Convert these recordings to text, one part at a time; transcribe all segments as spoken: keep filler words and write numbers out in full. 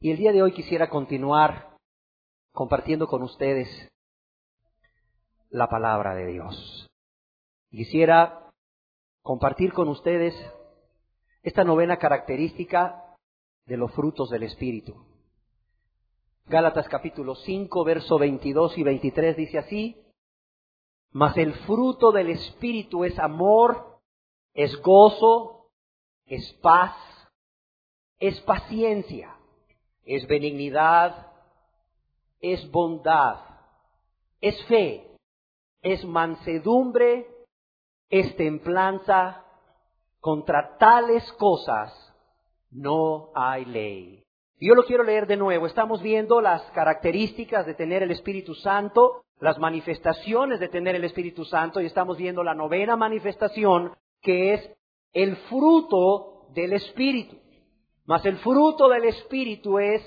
Y el día de hoy quisiera continuar compartiendo con ustedes la palabra de Dios. Quisiera compartir con ustedes esta novena característica de los frutos del Espíritu. Gálatas capítulo cinco, verso veintidós y veintitrés dice así: mas el fruto del Espíritu es amor, es gozo, es paz, es paciencia, es benignidad, es bondad, es fe, es mansedumbre, es templanza. Contra tales cosas no hay ley. Yo lo quiero leer de nuevo. Estamos viendo las características de tener el Espíritu Santo, las manifestaciones de tener el Espíritu Santo, y estamos viendo la novena manifestación, que es el fruto del Espíritu. Mas el fruto del Espíritu es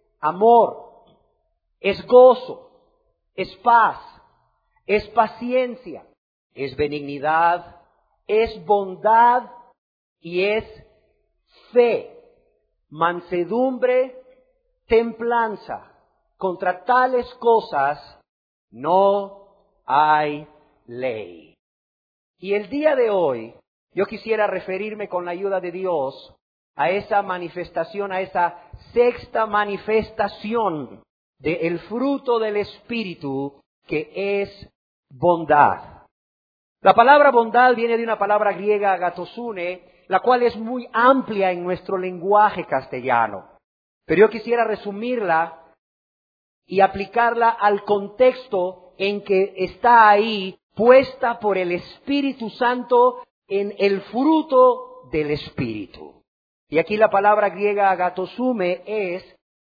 amor, es gozo, es paz, es paciencia, es benignidad, es bondad y es fe, mansedumbre, templanza. Contra tales cosas no hay ley. Y el día de hoy yo quisiera referirme con la ayuda de Dios a esa manifestación, a esa sexta manifestación del fruto del Espíritu, que es bondad. La palabra bondad viene de una palabra griega, agatosune, la cual es muy amplia en nuestro lenguaje castellano. Pero yo quisiera resumirla y aplicarla al contexto en que está ahí, puesta por el Espíritu Santo en el fruto del Espíritu. Y aquí la palabra griega agatosume es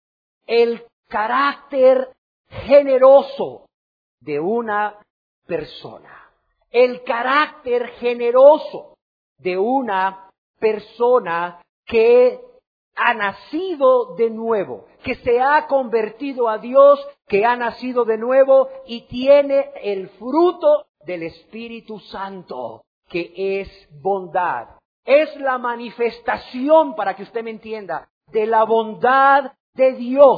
el carácter generoso de una persona. El carácter generoso de una persona que ha nacido de nuevo, que se ha convertido a Dios, que ha nacido de nuevo y tiene el fruto del Espíritu Santo, que es bondad. Es la manifestación, para que usted me entienda, de la bondad de Dios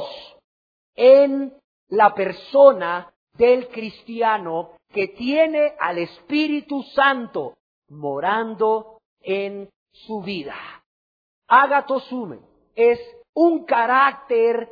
en la persona del cristiano que tiene al Espíritu Santo morando en su vida. Agatosume es un carácter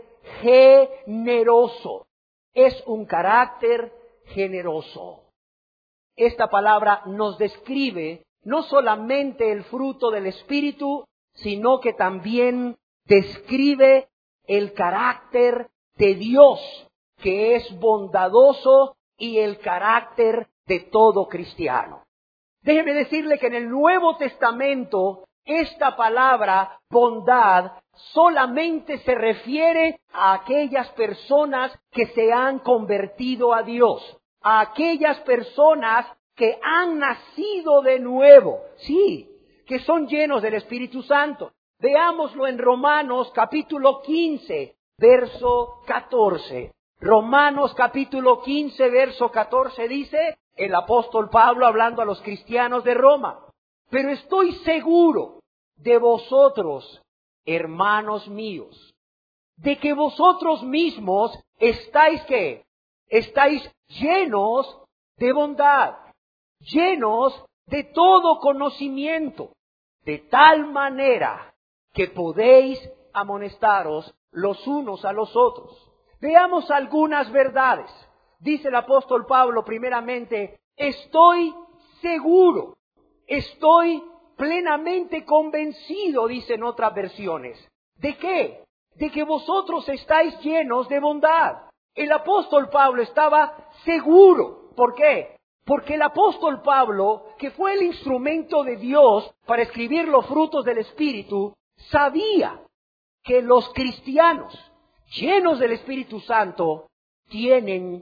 generoso. Es un carácter generoso. Esta palabra nos describe no solamente el fruto del Espíritu, sino que también describe el carácter de Dios, que es bondadoso, y el carácter de todo cristiano. Déjeme decirle que en el Nuevo Testamento esta palabra bondad solamente se refiere a aquellas personas que se han convertido a Dios, a aquellas personas que han nacido de nuevo, sí, que son llenos del Espíritu Santo. Veámoslo en Romanos capítulo quince, verso catorce. Romanos capítulo quince, verso catorce dice el apóstol Pablo hablando a los cristianos de Roma: pero estoy seguro de vosotros, hermanos míos, de que vosotros mismos estáis, ¿qué? Estáis llenos de bondad, llenos de todo conocimiento, de tal manera que podéis amonestaros los unos a los otros. Veamos algunas verdades. Dice el apóstol Pablo primeramente: estoy seguro, estoy plenamente convencido, dicen otras versiones. ¿De qué? De que vosotros estáis llenos de bondad. El apóstol Pablo estaba seguro. ¿Por qué? Porque el apóstol Pablo, que fue el instrumento de Dios para escribir los frutos del Espíritu, sabía que los cristianos llenos del Espíritu Santo tienen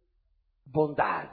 bondad.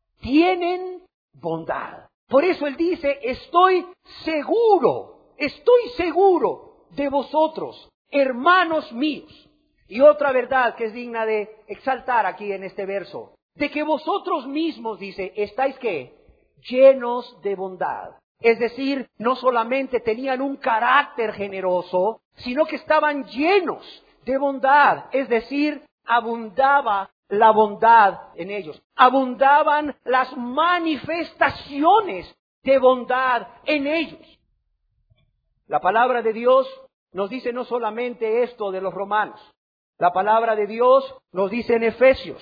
Tienen bondad. Por eso él dice: estoy seguro, estoy seguro de vosotros, hermanos míos. Y otra verdad que es digna de exaltar aquí en este verso: de que vosotros mismos, dice, estáis ¿qué? Llenos de bondad. Es decir, no solamente tenían un carácter generoso, sino que estaban llenos de bondad, es decir, abundaba la bondad en ellos. Abundaban las manifestaciones de bondad en ellos. La palabra de Dios nos dice no solamente esto de los romanos. La palabra de Dios nos dice en Efesios.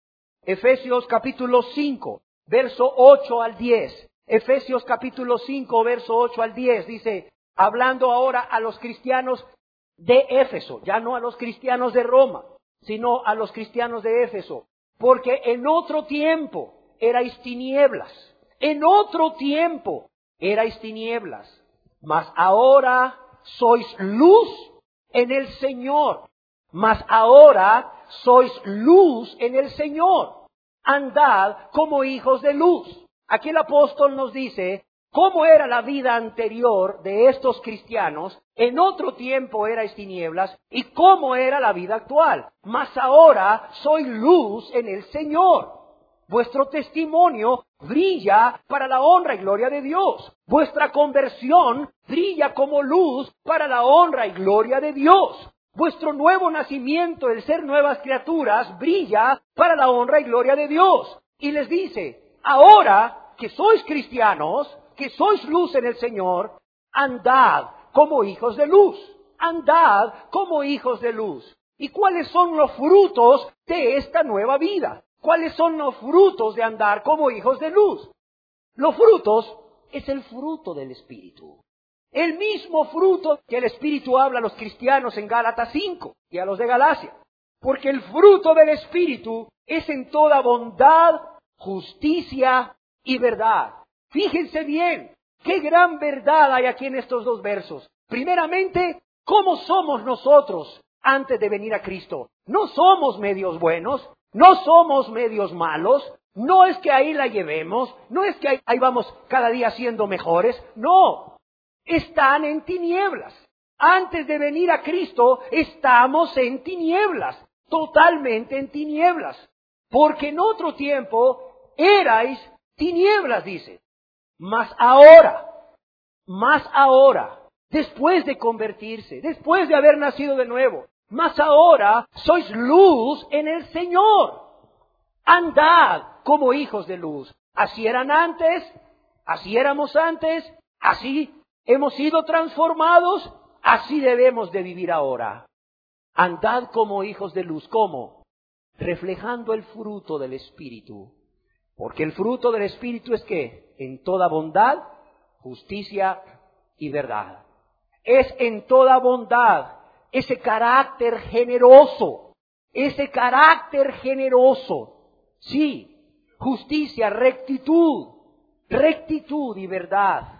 Efesios capítulo cinco, verso ocho al diez. Efesios capítulo cinco, verso ocho al diez. Dice, hablando ahora a los cristianos de Éfeso, ya no a los cristianos de Roma, sino a los cristianos de Éfeso. Porque en otro tiempo erais tinieblas. En otro tiempo erais tinieblas. Mas ahora sois luz en el Señor. Mas ahora sois luz en el Señor. Andad como hijos de luz. Aquí el apóstol nos dice cómo era la vida anterior de estos cristianos. En otro tiempo erais tinieblas y cómo era la vida actual. Mas ahora sois luz en el Señor. Vuestro testimonio brilla para la honra y gloria de Dios. Vuestra conversión brilla como luz para la honra y gloria de Dios. Vuestro nuevo nacimiento, el ser nuevas criaturas, brilla para la honra y gloria de Dios. Y les dice, ahora que sois cristianos, que sois luz en el Señor, andad como hijos de luz. Andad como hijos de luz. ¿Y cuáles son los frutos de esta nueva vida? ¿Cuáles son los frutos de andar como hijos de luz? Los frutos es el fruto del Espíritu. El mismo fruto que el Espíritu habla a los cristianos en Gálatas cinco y a los de Galacia. Porque el fruto del Espíritu es en toda bondad, justicia y verdad. Fíjense bien, qué gran verdad hay aquí en estos dos versos. Primeramente, ¿cómo somos nosotros antes de venir a Cristo? No somos medios buenos, no somos medios malos, no es que ahí la llevemos, no es que ahí, ahí vamos cada día siendo mejores, no. Están en tinieblas. Antes de venir a Cristo, estamos en tinieblas, totalmente en tinieblas. Porque en otro tiempo erais tinieblas, dice. Mas ahora, mas ahora, después de convertirse, después de haber nacido de nuevo, mas ahora sois luz en el Señor. Andad como hijos de luz. Así eran antes, así éramos antes, así hemos sido transformados, así debemos de vivir ahora. Andad como hijos de luz. ¿Cómo? Reflejando el fruto del Espíritu. Porque el fruto del Espíritu es ¿qué? En toda bondad, justicia y verdad. Es en toda bondad, ese carácter generoso, ese carácter generoso. Sí, justicia, rectitud, rectitud y verdad.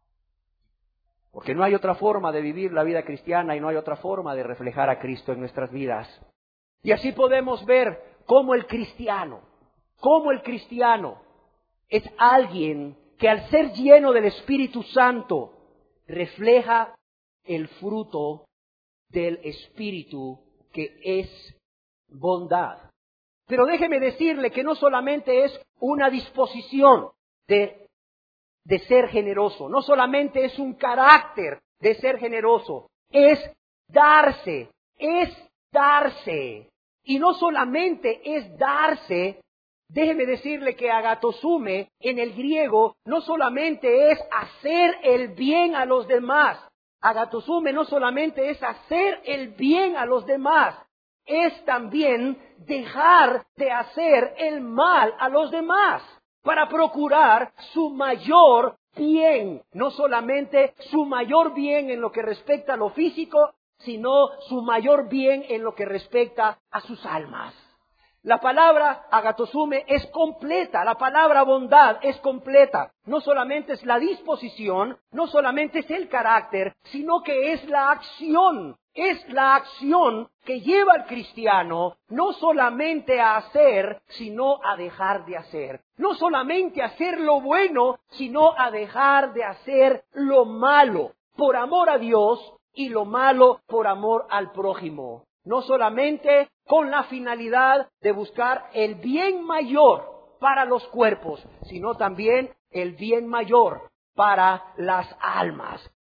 Porque no hay otra forma de vivir la vida cristiana y no hay otra forma de reflejar a Cristo en nuestras vidas. Y así podemos ver cómo el cristiano, cómo el cristiano es alguien que al ser lleno del Espíritu Santo refleja el fruto del Espíritu que es bondad. Pero déjeme decirle que no solamente es una disposición de de ser generoso, no solamente es un carácter de ser generoso, es darse, es darse. Y no solamente es darse, déjeme decirle que agatosume en el griego no solamente es hacer el bien a los demás, agatosume no solamente es hacer el bien a los demás, es también dejar de hacer el mal a los demás, para procurar su mayor bien, no solamente su mayor bien en lo que respecta a lo físico, sino su mayor bien en lo que respecta a sus almas. La palabra agatosume es completa, la palabra bondad es completa. No solamente es la disposición, no solamente es el carácter, sino que es la acción. Es la acción que lleva al cristiano no solamente a hacer, sino a dejar de hacer. No solamente a hacer lo bueno, sino a dejar de hacer lo malo, por amor a Dios y lo malo por amor al prójimo. No solamente con la finalidad de buscar el bien mayor para los cuerpos, sino también el bien mayor para las almas.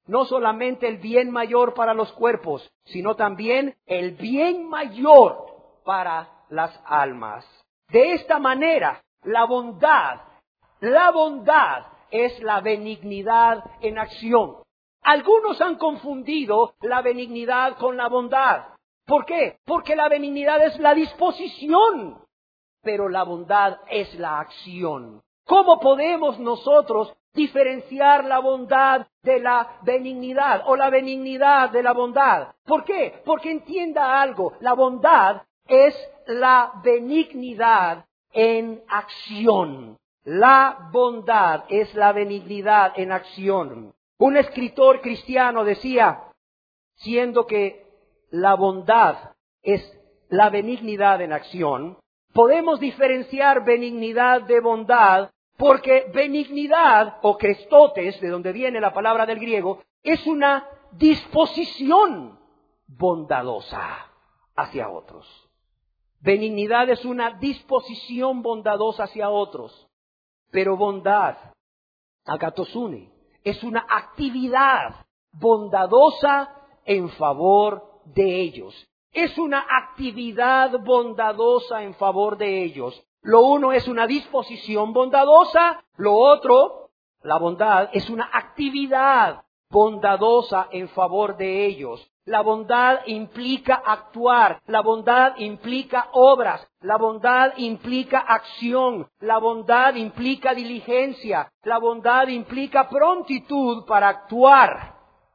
no solamente el bien mayor para los cuerpos, sino también el bien mayor para las almas. De esta manera, la bondad, la bondad es la benignidad en acción. Algunos han confundido la benignidad con la bondad. ¿Por qué? Porque la benignidad es la disposición, pero la bondad es la acción. ¿Cómo podemos nosotros diferenciar la bondad de la benignidad o la benignidad de la bondad? ¿Por qué? Porque entienda algo, la bondad es la benignidad en acción. La bondad es la benignidad en acción. Un escritor cristiano decía, siendo que la bondad es la benignidad en acción, podemos diferenciar benignidad de bondad porque benignidad o crestotes, de donde viene la palabra del griego, es una disposición bondadosa hacia otros. Benignidad es una disposición bondadosa hacia otros. Pero bondad, agatosune, es una actividad bondadosa en favor de ellos. Es una actividad bondadosa en favor de ellos. Lo uno es una disposición bondadosa, lo otro, la bondad, es una actividad bondadosa en favor de ellos. La bondad implica actuar, la bondad implica obras, la bondad implica acción, la bondad implica diligencia, la bondad implica prontitud para actuar,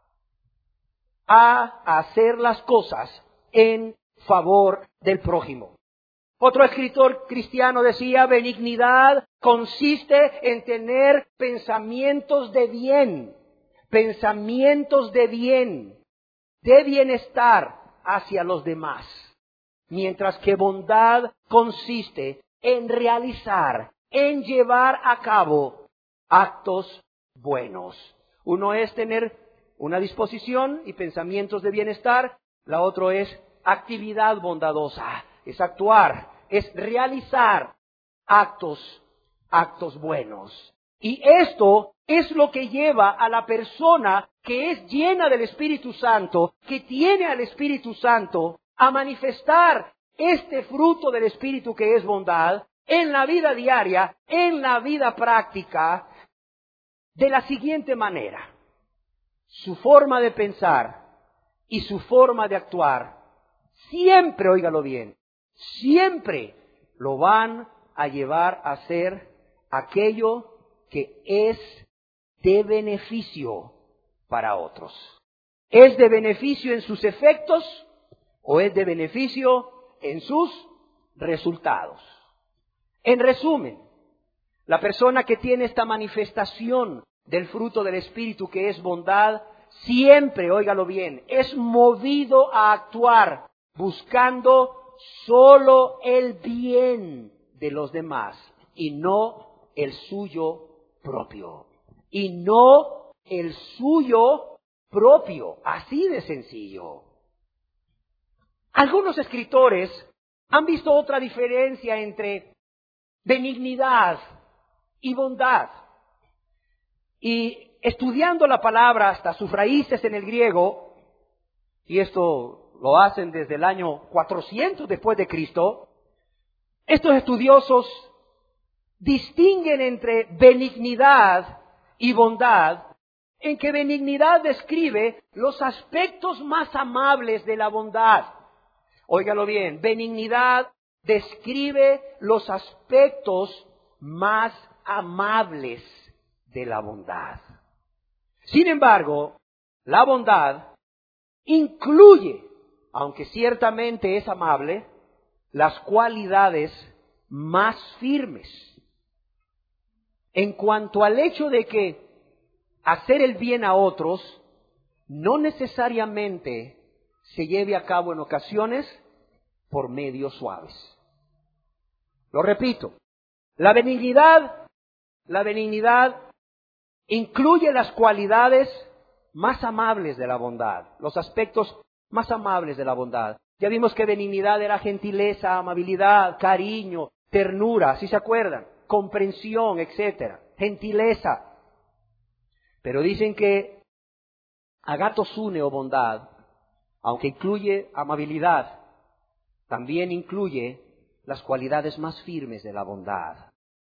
a hacer las cosas en favor del prójimo. Otro escritor cristiano decía, benignidad consiste en tener pensamientos de bien, pensamientos de bien, de bienestar hacia los demás, mientras que bondad consiste en realizar, en llevar a cabo actos buenos. Uno es tener una disposición y pensamientos de bienestar, la otra es actividad bondadosa, es actuar, es realizar actos, actos buenos. Y esto es lo que lleva a la persona que es llena del Espíritu Santo, que tiene al Espíritu Santo, a manifestar este fruto del Espíritu que es bondad en la vida diaria, en la vida práctica, de la siguiente manera. Su forma de pensar y su forma de actuar, siempre, óigalo bien, siempre lo van a llevar a hacer aquello que es de beneficio para otros. ¿Es de beneficio en sus efectos o es de beneficio en sus resultados? En resumen, la persona que tiene esta manifestación del fruto del Espíritu que es bondad, siempre, óigalo bien, es movido a actuar buscando solo el bien de los demás y no el suyo propio. Y no el suyo propio, así de sencillo. Algunos escritores han visto otra diferencia entre benignidad y bondad. Y estudiando la palabra hasta sus raíces en el griego, y esto lo hacen desde el año cuatrocientos después de Cristo, estos estudiosos distinguen entre benignidad y bondad, en que benignidad describe los aspectos más amables de la bondad. Óigalo bien, benignidad describe los aspectos más amables de la bondad. Sin embargo, la bondad incluye, aunque ciertamente es amable, las cualidades más firmes. En cuanto al hecho de que hacer el bien a otros no necesariamente se lleve a cabo en ocasiones por medios suaves. Lo repito, la benignidad, la benignidad incluye las cualidades más amables de la bondad, los aspectos más amables de la bondad. Ya vimos que benignidad era gentileza, amabilidad, cariño, ternura, ¿sí se acuerdan? Comprensión, etcétera, gentileza. Pero dicen que Agathosune o bondad, aunque incluye amabilidad, también incluye las cualidades más firmes de la bondad.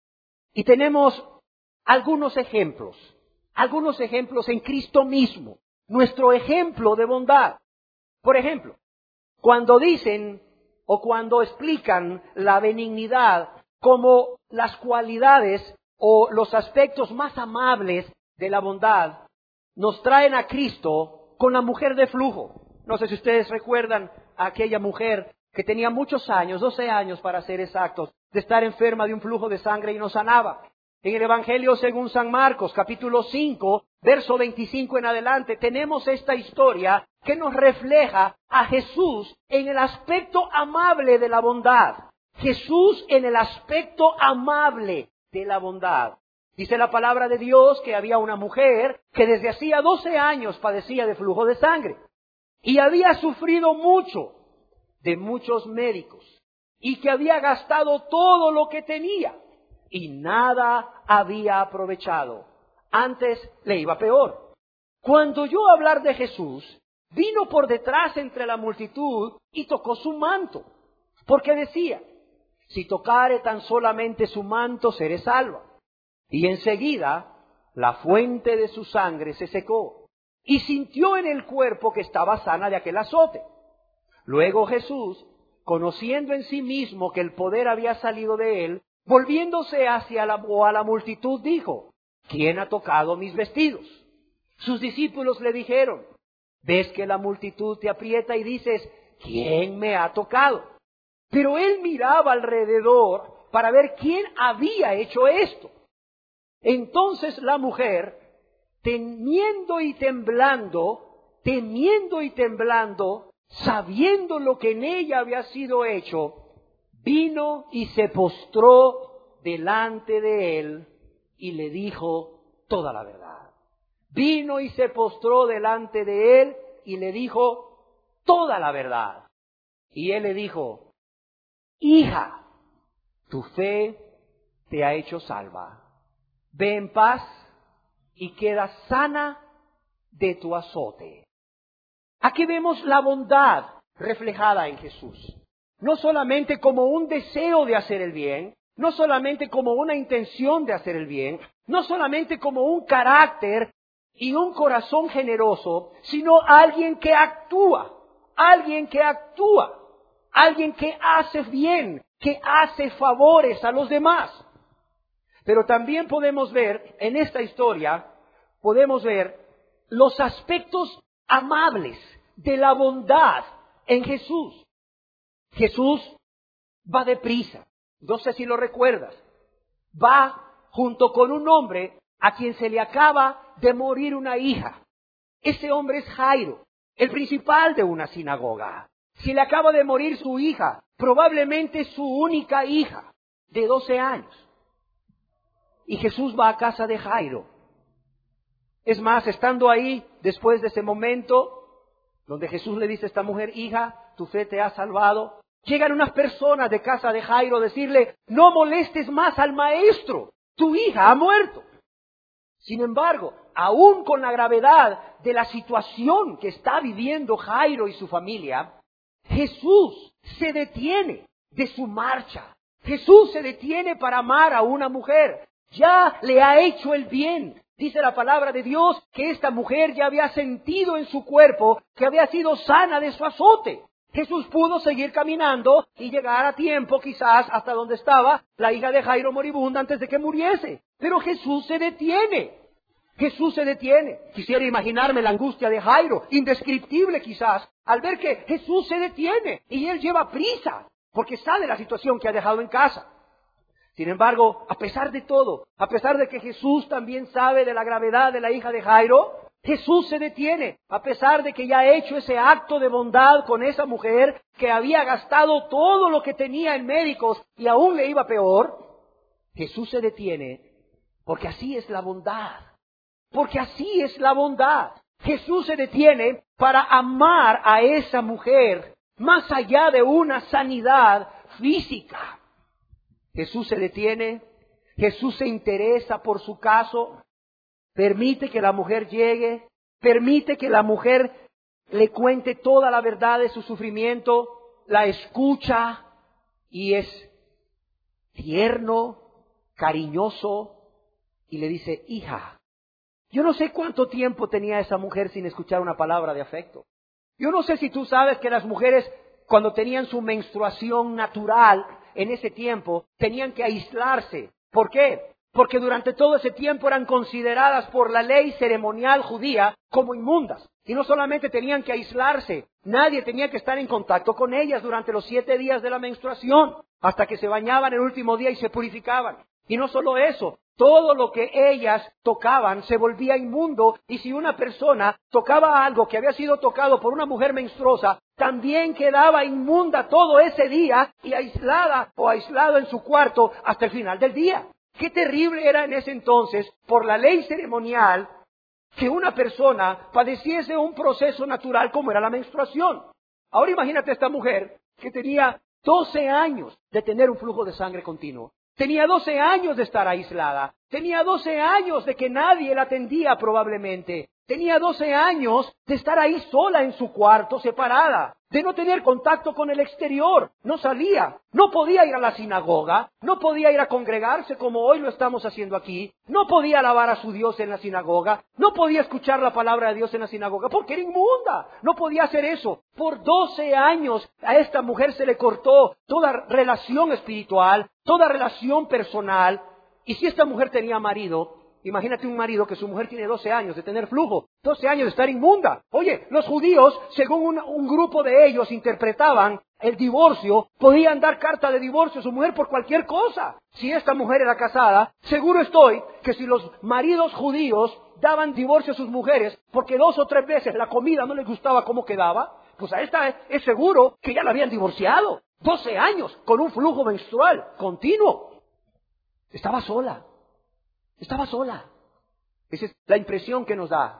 Y tenemos algunos ejemplos, algunos ejemplos en Cristo mismo, nuestro ejemplo de bondad. Por ejemplo, cuando dicen o cuando explican la benignidad como las cualidades o los aspectos más amables de la bondad, nos traen a Cristo con la mujer de flujo. No sé si ustedes recuerdan a aquella mujer que tenía muchos años, doce años para ser exactos, de estar enferma de un flujo de sangre y no sanaba. En el Evangelio según San Marcos, capítulo cinco, verso veinticinco en adelante, tenemos esta historia que nos refleja a Jesús en el aspecto amable de la bondad. Jesús en el aspecto amable de la bondad. Dice la palabra de Dios que había una mujer que desde hacía doce años padecía de flujo de sangre y había sufrido mucho de muchos médicos y que había gastado todo lo que tenía y nada había aprovechado. Antes le iba peor. Cuando oyó hablar de Jesús, vino por detrás entre la multitud y tocó su manto, porque decía: si tocare tan solamente su manto, seré salva. Y enseguida la fuente de su sangre se secó, y sintió en el cuerpo que estaba sana de aquel azote. Luego Jesús, conociendo en sí mismo que el poder había salido de él, volviéndose hacia la, o a la multitud, dijo: ¿quién ha tocado mis vestidos? Sus discípulos le dijeron: ves que la multitud te aprieta y dices: ¿quién me ha tocado? Pero él miraba alrededor para ver quién había hecho esto. Entonces la mujer, temiendo y temblando, temiendo y temblando, sabiendo lo que en ella había sido hecho, vino y se postró delante de él y le dijo toda la verdad. Vino y se postró delante de él y le dijo toda la verdad. Y él le dijo: hija, tu fe te ha hecho salva. Ve en paz y queda sana de tu azote. Aquí vemos la bondad reflejada en Jesús. No solamente como un deseo de hacer el bien, no solamente como una intención de hacer el bien, no solamente como un carácter y un corazón generoso, sino alguien que actúa, alguien que actúa, alguien que hace bien, que hace favores a los demás. Pero también podemos ver, en esta historia, podemos ver los aspectos amables de la bondad en Jesús. Jesús va deprisa, no sé si lo recuerdas, va junto con un hombre a quien se le acaba de morir una hija. Ese hombre es Jairo, el principal de una sinagoga. Se le acaba de morir su hija, probablemente su única hija, de doce años. Y Jesús va a casa de Jairo. Es más, estando ahí, después de ese momento, donde Jesús le dice a esta mujer: hija, tu fe te ha salvado, llegan unas personas de casa de Jairo a decirle: no molestes más al maestro, tu hija ha muerto. Sin embargo, aún con la gravedad de la situación que está viviendo Jairo y su familia, Jesús se detiene de su marcha. Jesús se detiene para amar a una mujer. Ya le ha hecho el bien. Dice la palabra de Dios que esta mujer ya había sentido en su cuerpo que había sido sana de su azote. Jesús pudo seguir caminando y llegar a tiempo quizás hasta donde estaba la hija de Jairo moribunda antes de que muriese. Pero Jesús se detiene. Jesús se detiene. Quisiera imaginarme la angustia de Jairo, indescriptible quizás, al ver que Jesús se detiene y él lleva prisa porque sabe la situación que ha dejado en casa. Sin embargo, a pesar de todo, a pesar de que Jesús también sabe de la gravedad de la hija de Jairo, Jesús se detiene, a pesar de que ya ha hecho ese acto de bondad con esa mujer que había gastado todo lo que tenía en médicos y aún le iba peor. Jesús se detiene porque así es la bondad, porque así es la bondad. Jesús se detiene para amar a esa mujer más allá de una sanidad física. Jesús se detiene, Jesús se interesa por su caso, permite que la mujer llegue permite que la mujer le cuente toda la verdad de su sufrimiento, la escucha y es tierno, cariñoso y le dice, hija. Yo no sé cuánto tiempo tenía esa mujer sin escuchar una palabra de afecto. Yo no sé si tú sabes que las mujeres, cuando tenían su menstruación natural en ese tiempo, tenían que aislarse. ¿Por qué? Porque durante todo ese tiempo eran consideradas por la ley ceremonial judía como inmundas. Y no solamente tenían que aislarse, nadie tenía que estar en contacto con ellas durante los siete días de la menstruación, hasta que se bañaban el último día y se purificaban. Y no solo eso, todo lo que ellas tocaban se volvía inmundo, y si una persona tocaba algo que había sido tocado por una mujer menstruosa, también quedaba inmunda todo ese día y aislada o aislado en su cuarto hasta el final del día. Qué terrible era en ese entonces, por la ley ceremonial, que una persona padeciese un proceso natural como era la menstruación. Ahora imagínate a esta mujer que tenía doce años de tener un flujo de sangre continuo. Tenía doce años de estar aislada. Tenía doce años de que nadie la atendía probablemente. Tenía doce años de estar ahí sola en su cuarto, separada, de no tener contacto con el exterior. No salía, no podía ir a la sinagoga, no podía ir a congregarse como hoy lo estamos haciendo aquí, no podía alabar a su Dios en la sinagoga, no podía escuchar la palabra de Dios en la sinagoga, porque era inmunda, no podía hacer eso. Por doce años a esta mujer se le cortó toda relación espiritual, toda relación personal, y si esta mujer tenía marido, imagínate un marido que su mujer tiene doce años de tener flujo, doce años de estar inmunda. Oye, los judíos, según un, un grupo de ellos interpretaban el divorcio, podían dar carta de divorcio a su mujer por cualquier cosa. Si esta mujer era casada, seguro estoy que si los maridos judíos daban divorcio a sus mujeres porque dos o tres veces la comida no les gustaba cómo quedaba, pues a esta es, es seguro que ya la habían divorciado. doce años con un flujo menstrual continuo. Estaba sola. Estaba sola. Esa es la impresión que nos da.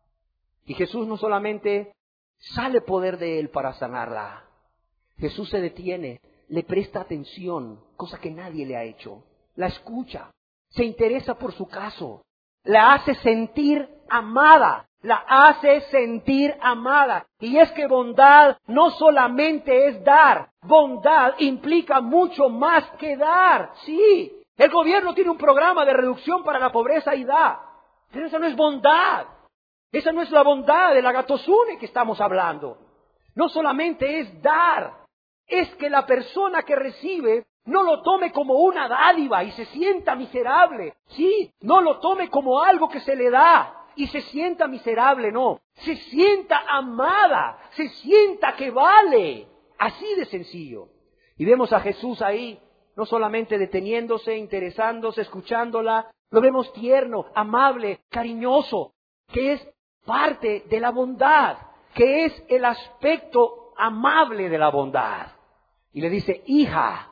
Y Jesús no solamente sale poder de él para sanarla. Jesús se detiene, le presta atención, cosa que nadie le ha hecho. La escucha, se interesa por su caso, la hace sentir amada, la hace sentir amada. Y es que bondad no solamente es dar, bondad implica mucho más que dar. Sí. El gobierno tiene un programa de reducción para la pobreza y da. Pero esa no es bondad. Esa no es la bondad de la gatosune que estamos hablando. No solamente es dar. Es que la persona que recibe no lo tome como una dádiva y se sienta miserable. Sí, no lo tome como algo que se le da y se sienta miserable, no. Se sienta amada, se sienta que vale. Así de sencillo. Y vemos a Jesús ahí, no solamente deteniéndose, interesándose, escuchándola, lo vemos tierno, amable, cariñoso, que es parte de la bondad, que es el aspecto amable de la bondad. Y le dice, hija,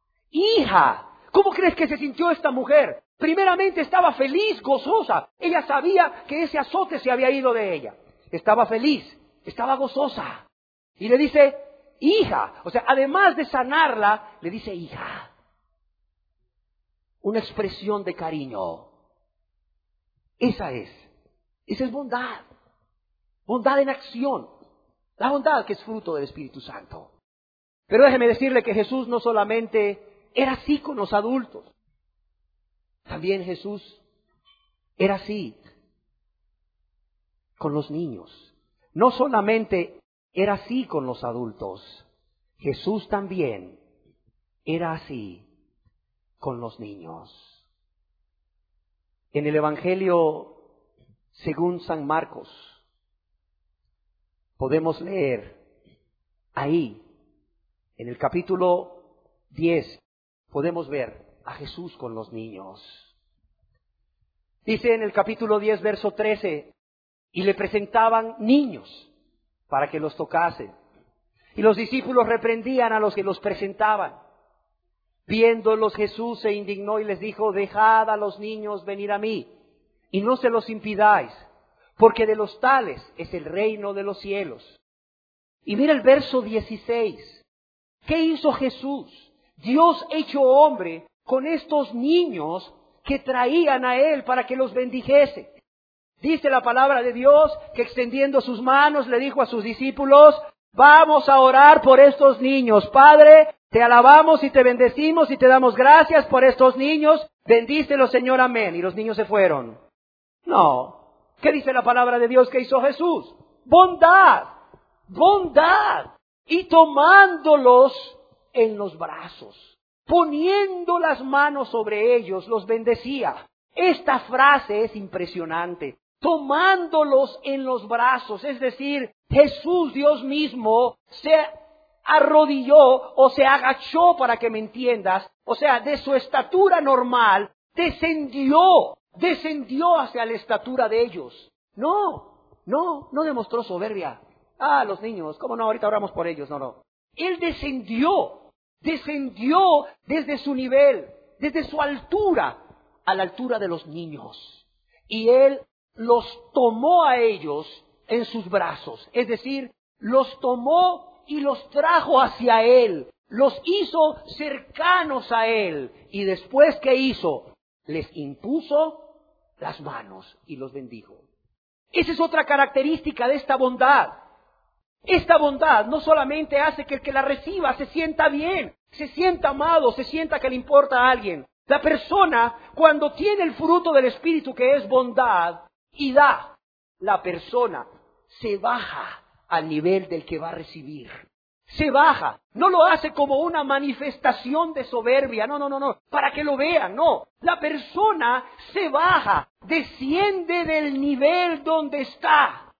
hija, ¿cómo crees que se sintió esta mujer? Primeramente estaba feliz, gozosa. Ella sabía que ese azote se había ido de ella. Estaba feliz, estaba gozosa. Y le dice, hija, o sea, además de sanarla, le dice hija. Una expresión de cariño. Esa es, esa es bondad. Bondad en acción. La bondad que es fruto del Espíritu Santo. Pero déjeme decirle que Jesús no solamente era así con los adultos. También Jesús era así con los niños. No solamente era así con los adultos, Jesús también era así con los niños. En el Evangelio según San Marcos podemos leer ahí, en el capítulo diez, podemos ver a Jesús con los niños. Dice en el capítulo diez, verso trece, y le presentaban niños para que los tocase. Y los discípulos reprendían a los que los presentaban. Viéndolos Jesús se indignó y les dijo, dejad a los niños venir a mí, y no se los impidáis, porque de los tales es el reino de los cielos. Y mira el verso dieciséis. ¿Qué hizo Jesús? Dios hecho hombre con estos niños que traían a Él para que los bendijese. Dice la palabra de Dios que extendiendo sus manos le dijo a sus discípulos, vamos a orar por estos niños. Padre, te alabamos y te bendecimos y te damos gracias por estos niños. Bendícelos, Señor, amén. Y los niños se fueron. No. ¿Qué dice la palabra de Dios que hizo Jesús? Bondad, bondad. Y tomándolos en los brazos, poniendo las manos sobre ellos, los bendecía. Esta frase es impresionante. Tomándolos en los brazos, es decir, Jesús, Dios mismo, se arrodilló o se agachó, para que me entiendas, o sea, de su estatura normal, descendió, descendió hacia la estatura de ellos. No, no, no demostró soberbia. Ah, los niños, ¿cómo no? Ahorita oramos por ellos, no, no. Él descendió, descendió desde su nivel, desde su altura, a la altura de los niños. Y Él los tomó a ellos en sus brazos, es decir, los tomó y los trajo hacia Él, los hizo cercanos a Él. Y después, ¿qué hizo? Les impuso las manos y los bendijo. Esa es otra característica de esta bondad. Esta bondad no solamente hace que el que la reciba se sienta bien, se sienta amado, se sienta que le importa a alguien. La persona, cuando tiene el fruto del Espíritu, que es bondad, y da, la persona se baja al nivel del que va a recibir. Se baja. No lo hace como una manifestación de soberbia. No, no, no, no. Para que lo vean, no. La persona se baja, desciende del nivel donde está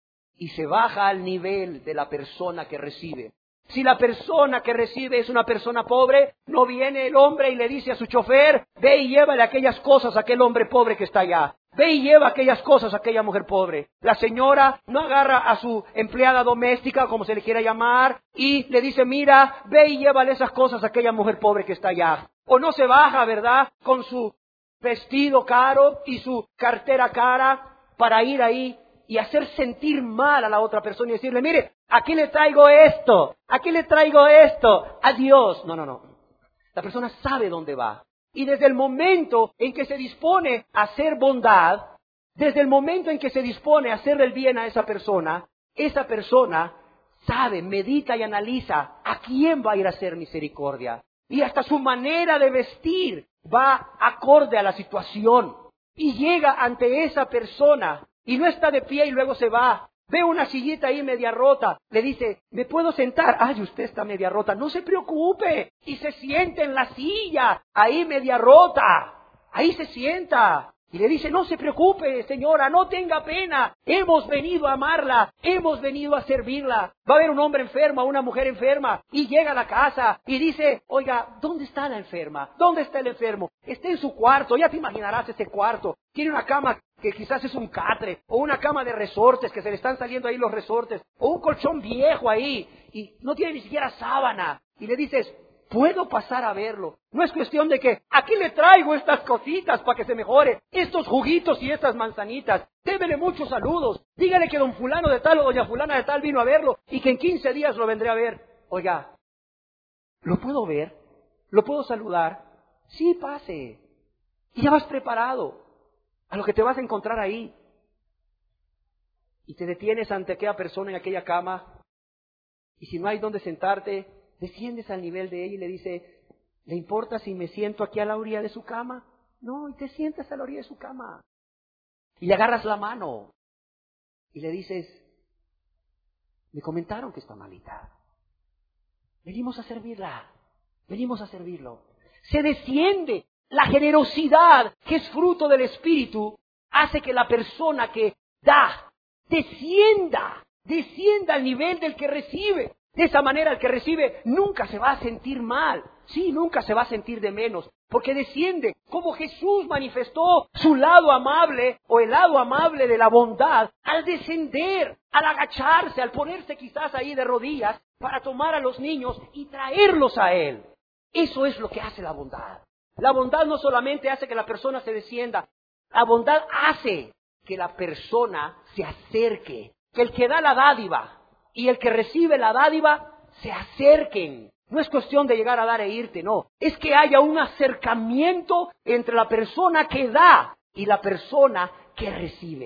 y se baja al nivel de la persona que recibe. Si la persona que recibe es una persona pobre, no viene el hombre y le dice a su chofer, ve y llévale aquellas cosas a aquel hombre pobre que está allá. Ve y lleva aquellas cosas a aquella mujer pobre. La señora no agarra a su empleada doméstica, como se le quiera llamar, y le dice, mira, ve y llévale esas cosas a aquella mujer pobre que está allá. O no se baja, ¿verdad?, con su vestido caro y su cartera cara para ir ahí y hacer sentir mal a la otra persona y decirle, mire, aquí le traigo esto, aquí le traigo esto, adiós. No, no, no. La persona sabe dónde va. Y desde el momento en que se dispone a hacer bondad, desde el momento en que se dispone a hacerle el bien a esa persona, esa persona sabe, medita y analiza a quién va a ir a hacer misericordia. Y hasta su manera de vestir va acorde a la situación. Y llega ante esa persona y no está de pie y luego se va. Ve una sillita ahí media rota, le dice, ¿me puedo sentar? Ay, usted está media rota, no se preocupe. Y se sienta en la silla, ahí media rota, ahí se sienta. Y le dice, no se preocupe, señora, no tenga pena, hemos venido a amarla, hemos venido a servirla. Va a haber un hombre enfermo, una mujer enferma, y llega a la casa y dice, oiga, ¿dónde está la enferma? ¿Dónde está el enfermo? Está en su cuarto, ya te imaginarás ese cuarto. Tiene una cama que quizás es un catre, o una cama de resortes, que se le están saliendo ahí los resortes, o un colchón viejo ahí, y no tiene ni siquiera sábana. Y le dices, puedo pasar a verlo. No es cuestión de que, aquí le traigo estas cositas para que se mejore, estos juguitos y estas manzanitas. Débele muchos saludos. Dígale que don fulano de tal o doña fulana de tal vino a verlo y que en quince días lo vendré a ver. Oiga, ¿lo puedo ver? ¿Lo puedo saludar? Sí, pase. Y ya vas preparado a lo que te vas a encontrar ahí. Y te detienes ante aquella persona en aquella cama. Y si no hay dónde sentarte, desciendes al nivel de ella y le dice, ¿le importa si me siento aquí a la orilla de su cama? No, y te sientas a la orilla de su cama. Y le agarras la mano. Y le dices, me comentaron que está malita. Venimos a servirla. Venimos a servirlo. Se desciende. La generosidad, que es fruto del Espíritu, hace que la persona que da, descienda, descienda al nivel del que recibe. De esa manera el que recibe nunca se va a sentir mal, sí, nunca se va a sentir de menos, porque desciende como Jesús manifestó su lado amable o el lado amable de la bondad al descender, al agacharse, al ponerse quizás ahí de rodillas para tomar a los niños y traerlos a Él. Eso es lo que hace la bondad. La bondad no solamente hace que la persona se descienda, la bondad hace que la persona se acerque, que el que da la dádiva y el que recibe la dádiva se acerquen. No es cuestión de llegar a dar e irte, no. Es que haya un acercamiento entre la persona que da y la persona que recibe.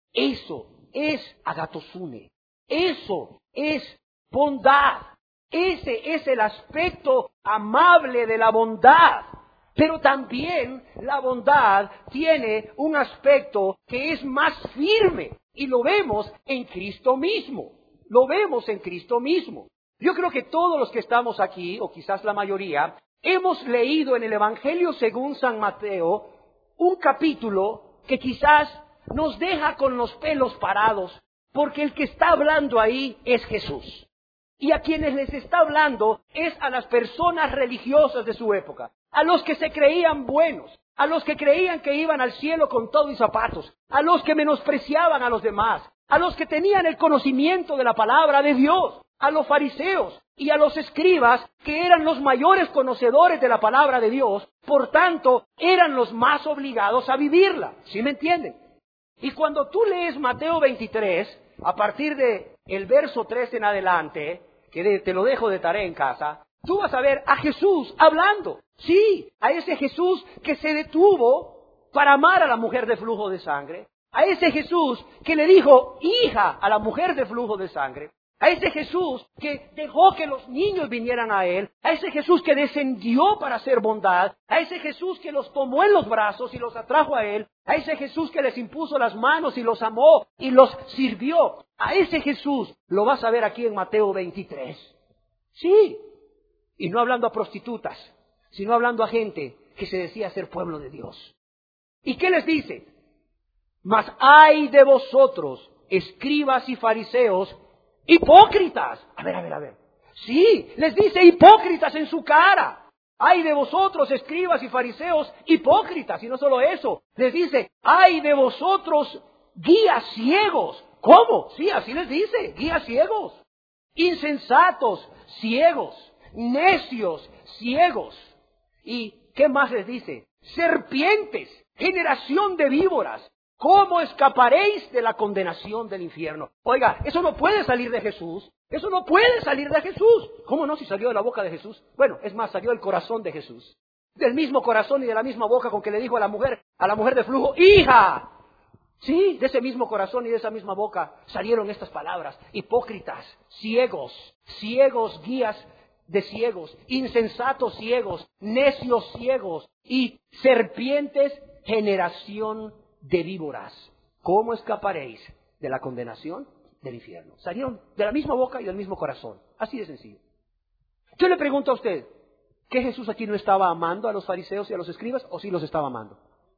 Eso es agatosune. Eso es bondad. Ese es el aspecto amable de la bondad. Pero también la bondad tiene un aspecto que es más firme. Y lo vemos en Cristo mismo. Lo vemos en Cristo mismo. Yo creo que todos los que estamos aquí, o quizás la mayoría, hemos leído en el Evangelio según San Mateo un capítulo que quizás nos deja con los pelos parados, porque el que está hablando ahí es Jesús. Y a quienes les está hablando es a las personas religiosas de su época, a los que se creían buenos, a los que creían que iban al cielo con todo y zapatos, a los que menospreciaban a los demás, a los que tenían el conocimiento de la palabra de Dios, a los fariseos y a los escribas, que eran los mayores conocedores de la palabra de Dios, por tanto, eran los más obligados a vivirla. ¿Sí me entienden? Y cuando tú lees Mateo veintitrés, a partir de el verso tres en adelante, que te lo dejo de tarea en casa, tú vas a ver a Jesús hablando. Sí, a ese Jesús que se detuvo para amar a la mujer de flujo de sangre, a ese Jesús que le dijo hija a la mujer de flujo de sangre, a ese Jesús que dejó que los niños vinieran a Él, a ese Jesús que descendió para hacer bondad, a ese Jesús que los tomó en los brazos y los atrajo a Él, a ese Jesús que les impuso las manos y los amó y los sirvió. A ese Jesús lo vas a ver aquí en Mateo veintitrés. Sí, y no hablando a prostitutas, sino hablando a gente que se decía ser pueblo de Dios. ¿Y qué les dice? Mas ay de vosotros, escribas y fariseos, hipócritas. A ver, a ver, a ver. Sí, les dice hipócritas en su cara. Ay de vosotros, escribas y fariseos, hipócritas. Y no solo eso, les dice, ay de vosotros, guías ciegos. ¿Cómo? Sí, así les dice, guías ciegos. Insensatos, ciegos. Necios, ciegos. ¿Y qué más les dice? Serpientes, generación de víboras. ¿Cómo escaparéis de la condenación del infierno? Oiga, eso no puede salir de Jesús. Eso no puede salir de Jesús. ¿Cómo no si salió de la boca de Jesús? Bueno, es más, salió del corazón de Jesús. Del mismo corazón y de la misma boca con que le dijo a la mujer, a la mujer de flujo, ¡hija! Sí, de ese mismo corazón y de esa misma boca salieron estas palabras. Hipócritas, ciegos, ciegos, guías de ciegos, insensatos ciegos, necios ciegos y serpientes, generación de víboras. ¿Cómo escaparéis de la condenación del infierno? Salieron de la misma boca y del mismo corazón. Así de sencillo. Yo le pregunto a usted, ¿que Jesús aquí no estaba amando a los fariseos y a los escribas o sí los estaba amando?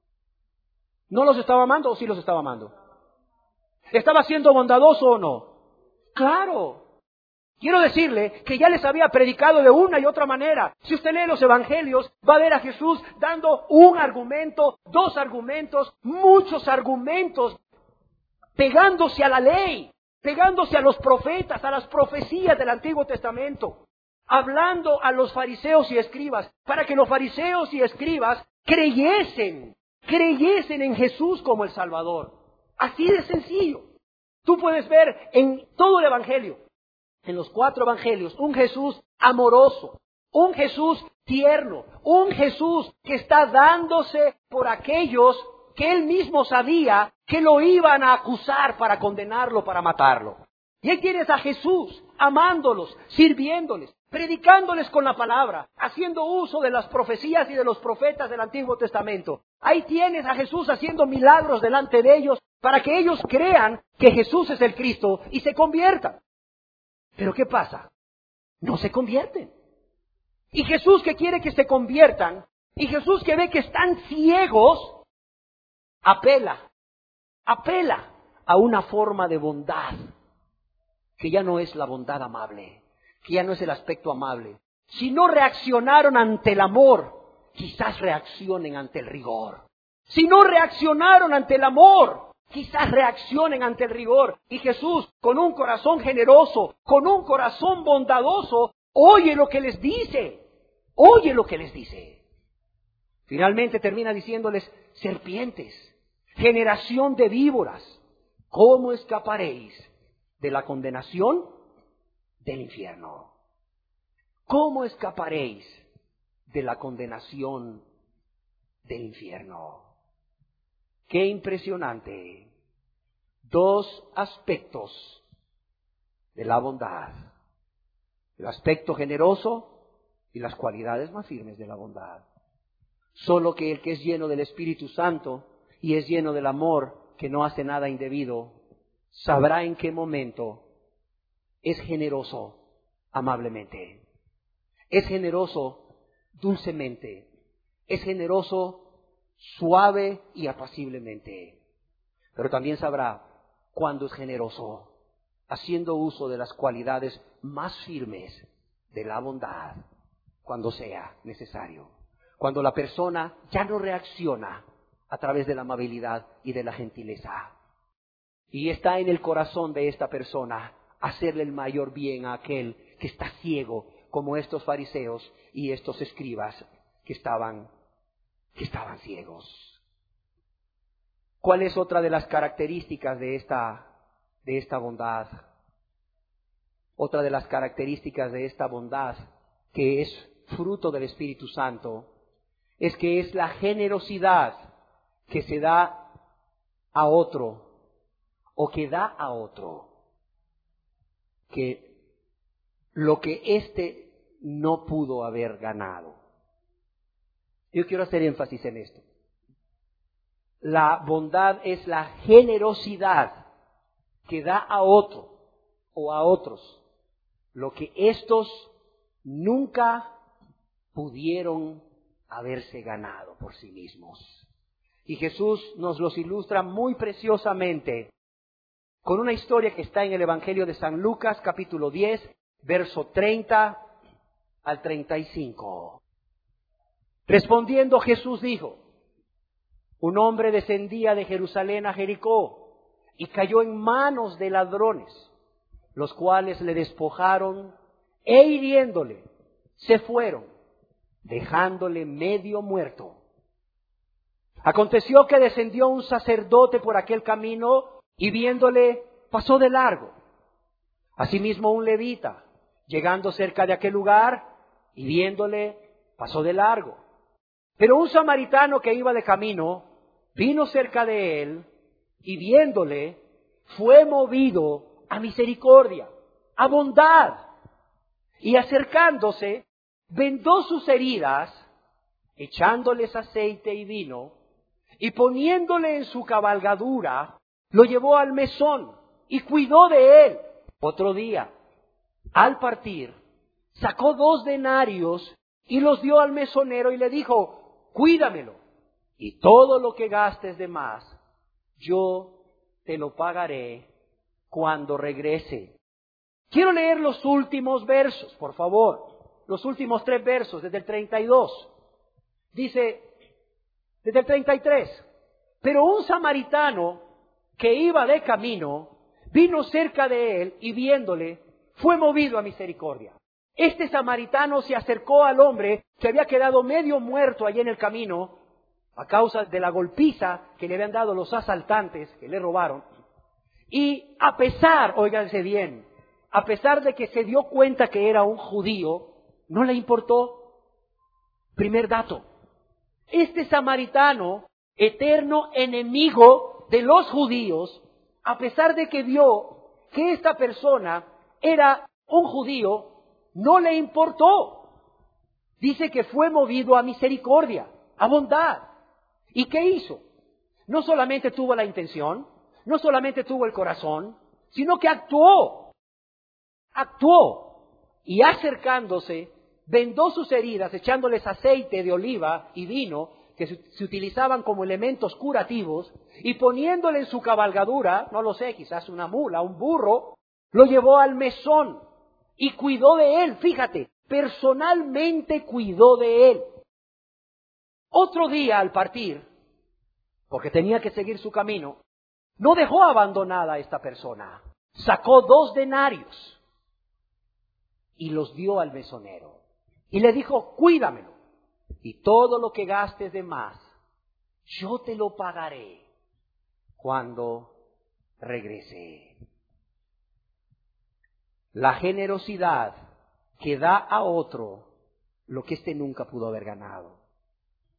¿No los estaba amando o sí los estaba amando? ¿Estaba siendo bondadoso o no? Claro. Quiero decirle que ya les había predicado de una y otra manera. Si usted lee los evangelios, va a ver a Jesús dando un argumento, dos argumentos, muchos argumentos, pegándose a la ley, pegándose a los profetas, a las profecías del Antiguo Testamento, hablando a los fariseos y escribas, para que los fariseos y escribas creyesen, creyesen en Jesús como el Salvador. Así de sencillo. Tú puedes ver en todo el evangelio, en los cuatro evangelios, un Jesús amoroso, un Jesús tierno, un Jesús que está dándose por aquellos que Él mismo sabía que lo iban a acusar para condenarlo, para matarlo. Y ahí tienes a Jesús amándolos, sirviéndoles, predicándoles con la palabra, haciendo uso de las profecías y de los profetas del Antiguo Testamento. Ahí tienes a Jesús haciendo milagros delante de ellos para que ellos crean que Jesús es el Cristo y se conviertan. Pero ¿qué pasa? No se convierten. Y Jesús que quiere que se conviertan, y Jesús que ve que están ciegos, apela, apela a una forma de bondad, que ya no es la bondad amable, que ya no es el aspecto amable. Si no reaccionaron ante el amor, quizás reaccionen ante el rigor. Si no reaccionaron ante el amor, quizás reaccionen ante el rigor. Y Jesús, con un corazón generoso, con un corazón bondadoso, oye lo que les dice. Oye lo que les dice. Finalmente termina diciéndoles, serpientes, generación de víboras, ¿cómo escaparéis de la condenación del infierno? ¿Cómo escaparéis de la condenación del infierno? Qué impresionante. dos aspectos de la bondad: el aspecto generoso y las cualidades más firmes de la bondad. Solo que el que es lleno del Espíritu Santo y es lleno del amor, que no hace nada indebido, sabrá en qué momento es generoso amablemente, es generoso dulcemente, es generoso suave y apaciblemente. Pero también sabrá cuándo es generoso, haciendo uso de las cualidades más firmes de la bondad, cuando sea necesario. Cuando la persona ya no reacciona a través de la amabilidad y de la gentileza. Y está en el corazón de esta persona hacerle el mayor bien a aquel que está ciego, como estos fariseos y estos escribas que estaban, que estaban ciegos. ¿Cuál es otra de las características de esta, de esta bondad? Otra de las características de esta bondad, que es fruto del Espíritu Santo, es que es la generosidad que se da a otro, o que da a otro, que lo que éste no pudo haber ganado. Yo quiero hacer énfasis en esto. La bondad es la generosidad que da a otro o a otros lo que éstos nunca pudieron haberse ganado por sí mismos. Y Jesús nos los ilustra muy preciosamente con una historia que está en el Evangelio de San Lucas, capítulo diez, verso treinta al treinta y cinco. Respondiendo Jesús dijo: un hombre descendía de Jerusalén a Jericó y cayó en manos de ladrones, los cuales le despojaron e hiriéndole se fueron, dejándole medio muerto. Aconteció que descendió un sacerdote por aquel camino y viéndole pasó de largo. Asimismo un levita, llegando cerca de aquel lugar y viéndole pasó de largo. Pero un samaritano que iba de camino vino cerca de él y viéndole fue movido a misericordia, a bondad, y acercándose vendó sus heridas, echándoles aceite y vino, y poniéndole en su cabalgadura, lo llevó al mesón y cuidó de él. Otro día, al partir, sacó dos denarios y los dio al mesonero y le dijo: cuídamelo, y todo lo que gastes de más, yo te lo pagaré cuando regrese. Quiero leer los últimos versos, por favor. Los últimos tres versos, desde el treinta y dos. Dice, desde el treinta y tres. Pero un samaritano que iba de camino, vino cerca de él y viéndole, fue movido a misericordia. Este samaritano se acercó al hombre que había quedado medio muerto allí en el camino, a causa de la golpiza que le habían dado los asaltantes que le robaron. Y a pesar, óiganse bien, a pesar de que se dio cuenta que era un judío, no le importó. Primer dato: este samaritano, eterno enemigo de los judíos, a pesar de que vio que esta persona era un judío, no le importó. Dice que fue movido a misericordia, a bondad. ¿Y qué hizo? No solamente tuvo la intención, no solamente tuvo el corazón, sino que actuó. Actuó. Y acercándose, vendó sus heridas, echándoles aceite de oliva y vino, que se, se utilizaban como elementos curativos, y poniéndole en su cabalgadura, no lo sé, quizás una mula, un burro, lo llevó al mesón y cuidó de él. Fíjate, personalmente cuidó de él. Otro día al partir, porque tenía que seguir su camino, no dejó abandonada a esta persona. Sacó dos denarios y los dio al mesonero. Y le dijo: cuídamelo, y todo lo que gastes de más, yo te lo pagaré cuando regrese. La generosidad que da a otro lo que éste nunca pudo haber ganado.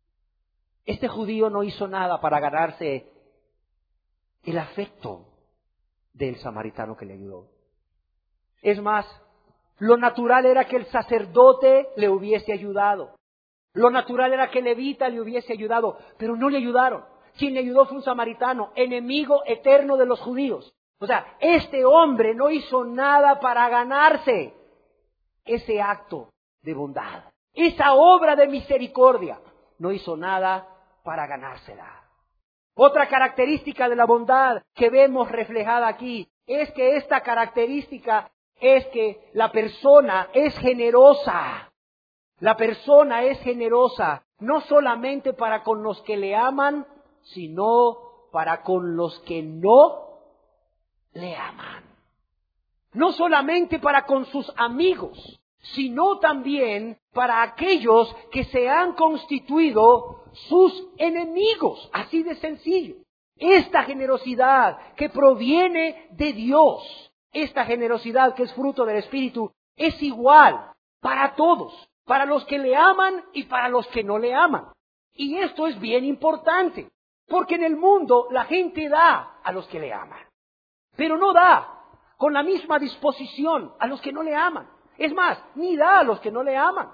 Este judío no hizo nada para ganarse el afecto del samaritano que le ayudó. Es más, lo natural era que el sacerdote le hubiese ayudado. Lo natural era que el levita le hubiese ayudado, pero no le ayudaron. Quien le ayudó fue un samaritano, enemigo eterno de los judíos. O sea, este hombre no hizo nada para ganarse ese acto de bondad, esa obra de misericordia. No hizo nada para ganársela. Otra característica de la bondad que vemos reflejada aquí es que esta característica es que la persona es generosa. La persona es generosa, no solamente para con los que le aman, sino para con los que no le aman. No solamente para con sus amigos, sino también para aquellos que se han constituido sus enemigos, así de sencillo. Esta generosidad que proviene de Dios, esta generosidad que es fruto del Espíritu, es igual para todos, para los que le aman y para los que no le aman. Y esto es bien importante, porque en el mundo la gente da a los que le aman, pero no da con la misma disposición a los que no le aman. Es más, ni da a los que no le aman.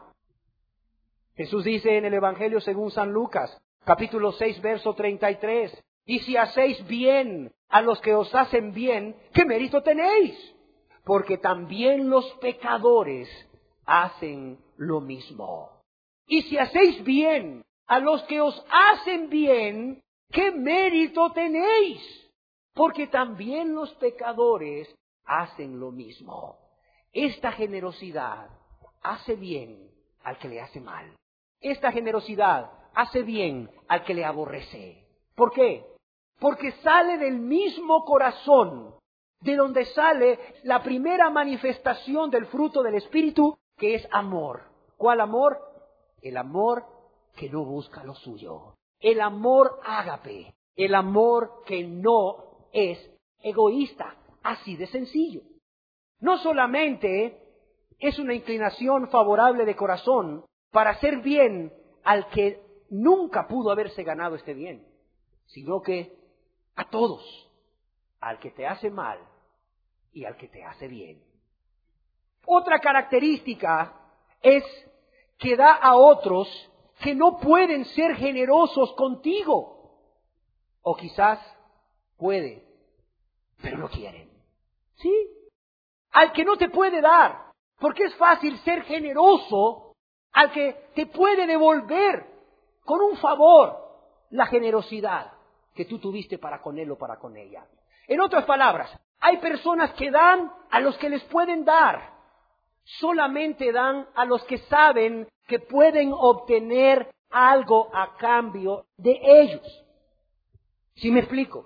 Jesús dice en el Evangelio según San Lucas, capítulo seis, verso treinta y tres, y si hacéis bien a los que os hacen bien, ¿qué mérito tenéis? Porque también los pecadores hacen lo mismo. Y si hacéis bien a los que os hacen bien, ¿qué mérito tenéis? Porque también los pecadores hacen lo mismo. Esta generosidad hace bien al que le hace mal. Esta generosidad hace bien al que le aborrece. ¿Por qué? Porque sale del mismo corazón de donde sale la primera manifestación del fruto del Espíritu, que es amor. ¿Cuál amor? El amor que no busca lo suyo. El amor ágape. El amor que no es egoísta. Así de sencillo. No solamente es una inclinación favorable de corazón para hacer bien al que nunca pudo haberse ganado este bien, sino que a todos, al que te hace mal y al que te hace bien. Otra característica es que da a otros que no pueden ser generosos contigo, o quizás puede, pero no quieren. ¿Sí? Al que no te puede dar, porque es fácil ser generoso al que te puede devolver con un favor la generosidad que tú tuviste para con él o para con ella. En otras palabras, hay personas que dan a los que les pueden dar. Solamente dan a los que saben que pueden obtener algo a cambio de ellos. ¿Sí me explico?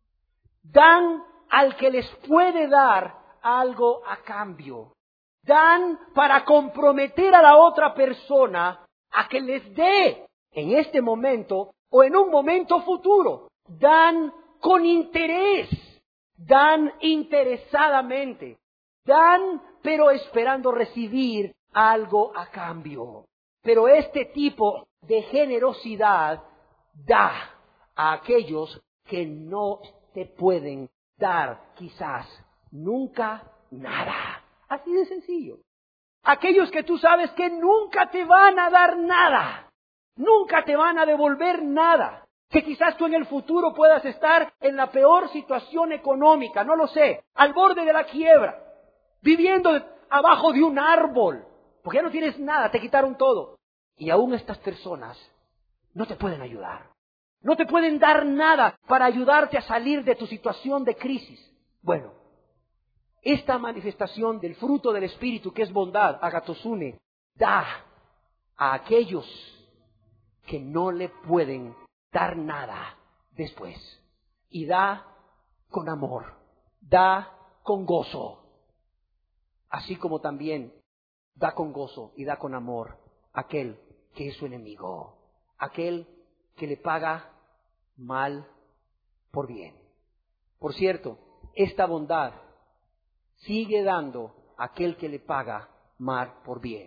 Dan al que les puede dar algo a cambio. Dan para comprometer a la otra persona a que les dé en este momento o en un momento futuro. Dan con interés, dan interesadamente, dan pero esperando recibir algo a cambio. Pero este tipo de generosidad da a aquellos que no te pueden dar quizás nunca nada. Así de sencillo. Aquellos que tú sabes que nunca te van a dar nada, nunca te van a devolver nada, que quizás tú en el futuro puedas estar en la peor situación económica, no lo sé, al borde de la quiebra, viviendo abajo de un árbol, porque ya no tienes nada, te quitaron todo. Y aún estas personas no te pueden ayudar, no te pueden dar nada para ayudarte a salir de tu situación de crisis. Bueno, esta manifestación del fruto del Espíritu, que es bondad, agatosune, da a aquellos que no le pueden dar nada después. Y da con amor, da con gozo. Así como también da con gozo y da con amor aquel que es su enemigo, aquel que le paga mal por bien. Por cierto, esta bondad sigue dando a aquel que le paga mal por bien.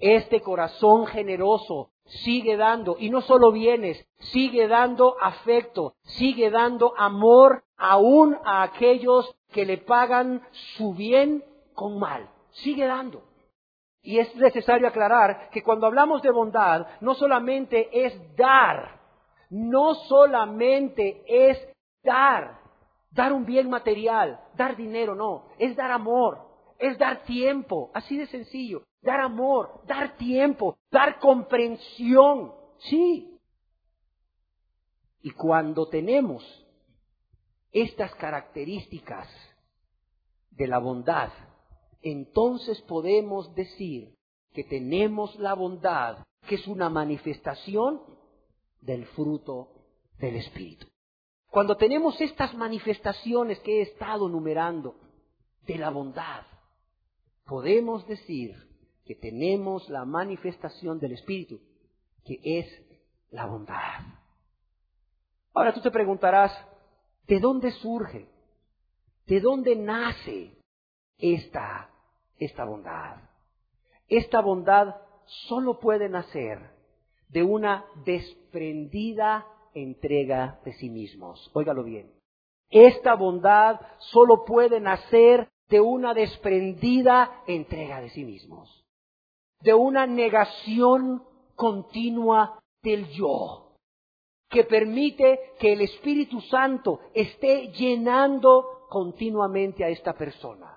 Este corazón generoso sigue dando, y no solo bienes, sigue dando afecto, sigue dando amor aún a aquellos que le pagan su bien con mal. Sigue dando. Y es necesario aclarar que cuando hablamos de bondad, no solamente es dar, no solamente es dar, dar un bien material, dar dinero, no, es dar amor, es dar tiempo, así de sencillo, dar amor, dar tiempo, dar comprensión, sí. Y cuando tenemos estas características de la bondad, entonces podemos decir que tenemos la bondad, que es una manifestación del fruto del Espíritu. Cuando tenemos estas manifestaciones que he estado numerando de la bondad, podemos decir que tenemos la manifestación del Espíritu, que es la bondad. Ahora tú te preguntarás, ¿de dónde surge? ¿De dónde nace esta, esta bondad? Esta bondad solo puede nacer de una desprendida entrega de sí mismos. Óigalo bien. Esta bondad solo puede nacer de una desprendida entrega de sí mismos, de una negación continua del yo, que permite que el Espíritu Santo esté llenando continuamente a esta persona.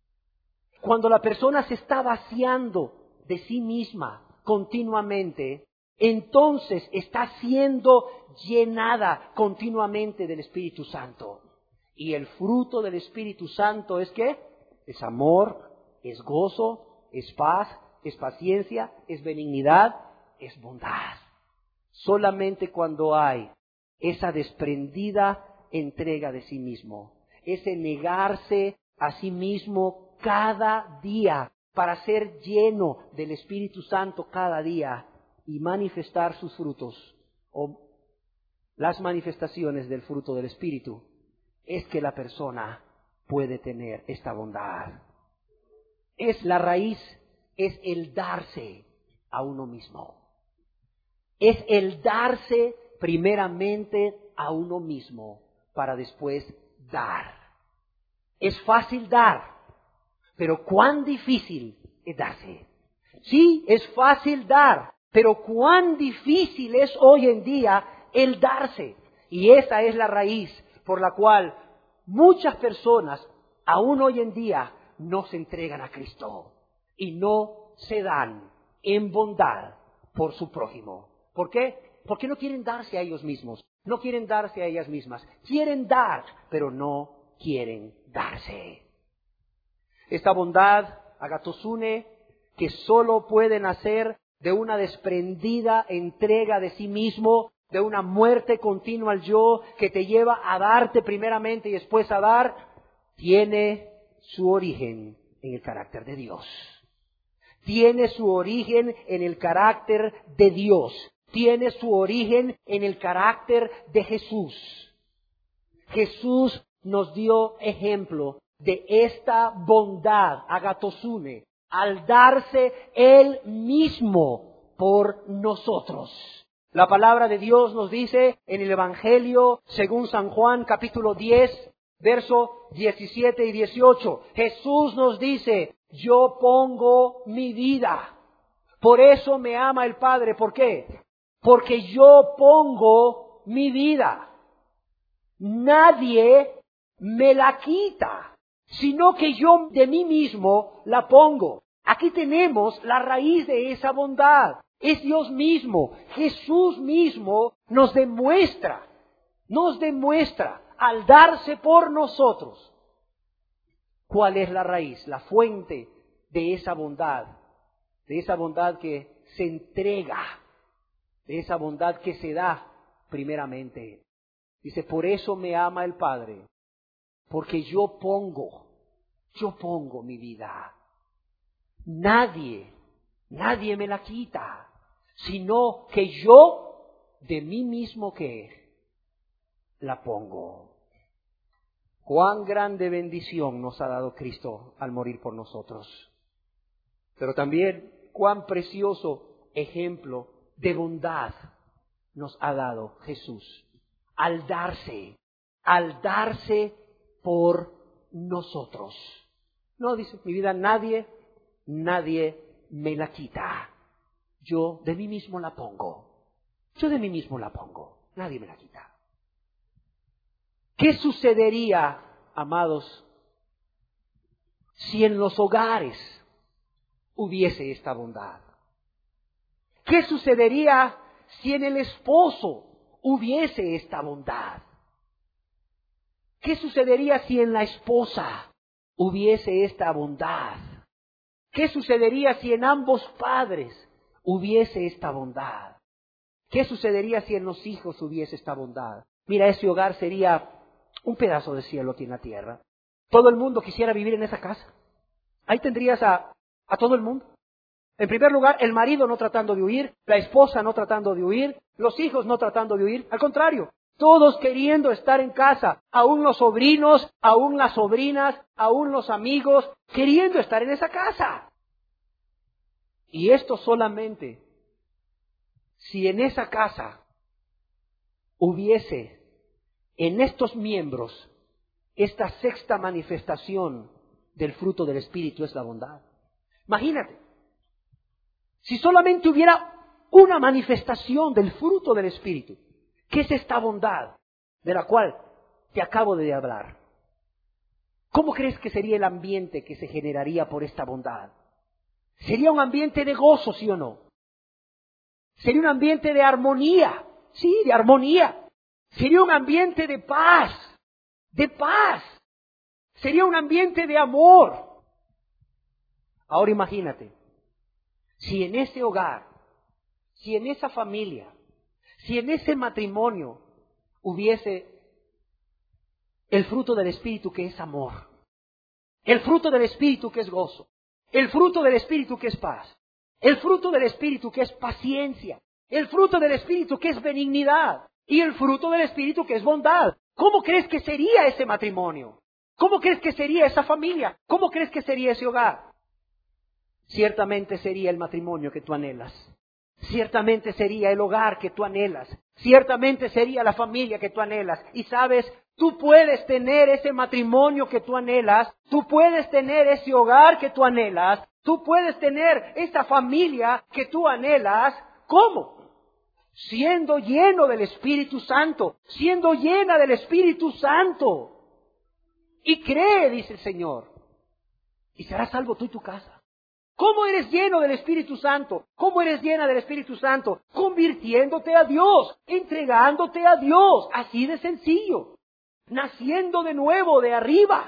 Cuando la persona se está vaciando de sí misma continuamente, entonces está siendo llenada continuamente del Espíritu Santo. Y el fruto del Espíritu Santo es ¿qué? Es amor, es gozo, es paz, es paciencia, es benignidad, es bondad. Solamente cuando hay esa desprendida entrega de sí mismo, ese negarse a sí mismo cada día para ser lleno del Espíritu Santo cada día y manifestar sus frutos o las manifestaciones del fruto del Espíritu, es que la persona puede tener esta bondad. Es la raíz, es el darse a uno mismo. Es el darse primeramente a uno mismo para después dar. Es fácil dar, pero cuán difícil es darse. Sí, es fácil dar, pero cuán difícil es hoy en día el darse. Y esa es la raíz por la cual muchas personas, aún hoy en día, no se entregan a Cristo y no se dan en bondad por su prójimo. ¿Por qué? Porque no quieren darse a ellos mismos, no quieren darse a ellas mismas. Quieren dar, pero no quieren darse. Esta bondad, agatosune, que solo puede nacer de una desprendida entrega de sí mismo, de una muerte continua al yo, que te lleva a darte primeramente y después a dar, tiene su origen en el carácter de Dios. Tiene su origen en el carácter de Dios. Tiene su origen en el carácter de Jesús. Jesús nos dio ejemplo de esta bondad, agatosune, al darse Él mismo por nosotros. La palabra de Dios nos dice en el Evangelio, según San Juan, capítulo diez, verso diecisiete y dieciocho. Jesús nos dice, yo pongo mi vida. Por eso me ama el Padre. ¿Por qué? Porque yo pongo mi vida. Nadie me la quita, sino que yo de mí mismo la pongo. Aquí tenemos la raíz de esa bondad. Es Dios mismo, Jesús mismo nos demuestra, nos demuestra al darse por nosotros cuál es la raíz, la fuente de esa bondad, de esa bondad que se entrega, de esa bondad que se da primeramente. Dice, por eso me ama el Padre, porque yo pongo, yo pongo mi vida. Nadie, nadie me la quita, sino que yo de mí mismo que la pongo. Cuán grande bendición nos ha dado Cristo al morir por nosotros. Pero también cuán precioso ejemplo de bondad nos ha dado Jesús al darse, al darse por nosotros. No, dice, mi vida nadie, nadie me la quita. Yo de mí mismo la pongo. Yo de mí mismo la pongo. Nadie me la quita. ¿Qué sucedería, amados, si en los hogares hubiese esta bondad? ¿Qué sucedería si en el esposo hubiese esta bondad? ¿Qué sucedería si en la esposa hubiese esta bondad? ¿Qué sucedería si en ambos padres hubiese esta bondad? ¿Qué sucedería si en los hijos hubiese esta bondad? Mira, ese hogar sería un pedazo de cielo aquí en la tierra. Todo el mundo quisiera vivir en esa casa. Ahí tendrías a, a todo el mundo. En primer lugar, el marido no tratando de huir, la esposa no tratando de huir, los hijos no tratando de huir. Al contrario, todos queriendo estar en casa, aún los sobrinos, aún las sobrinas, aún los amigos, queriendo estar en esa casa. Y esto solamente si en esa casa hubiese en estos miembros esta sexta manifestación del fruto del Espíritu, es la bondad. Imagínate, si solamente hubiera una manifestación del fruto del Espíritu, ¿qué es esta bondad de la cual te acabo de hablar? ¿Cómo crees que sería el ambiente que se generaría por esta bondad? ¿Sería un ambiente de gozo, sí o no? ¿Sería un ambiente de armonía? Sí, de armonía. ¿Sería un ambiente de paz? De paz. ¿Sería un ambiente de amor? Ahora imagínate, si en ese hogar, si en esa familia, si en ese matrimonio hubiese el fruto del Espíritu que es amor, el fruto del Espíritu que es gozo, el fruto del Espíritu que es paz, el fruto del Espíritu que es paciencia, el fruto del Espíritu que es benignidad y el fruto del Espíritu que es bondad. ¿Cómo crees que sería ese matrimonio? ¿Cómo crees que sería esa familia? ¿Cómo crees que sería ese hogar? Ciertamente sería el matrimonio que tú anhelas. Ciertamente sería el hogar que tú anhelas. Ciertamente sería la familia que tú anhelas. Y sabes, tú puedes tener ese matrimonio que tú anhelas. Tú puedes tener ese hogar que tú anhelas. Tú puedes tener esa familia que tú anhelas. ¿Cómo? Siendo lleno del Espíritu Santo. Siendo llena del Espíritu Santo. Y cree, dice el Señor. Y serás salvo tú y tu casa. ¿Cómo eres lleno del Espíritu Santo? ¿Cómo eres llena del Espíritu Santo? Convirtiéndote a Dios, entregándote a Dios, así de sencillo. Naciendo de nuevo de arriba.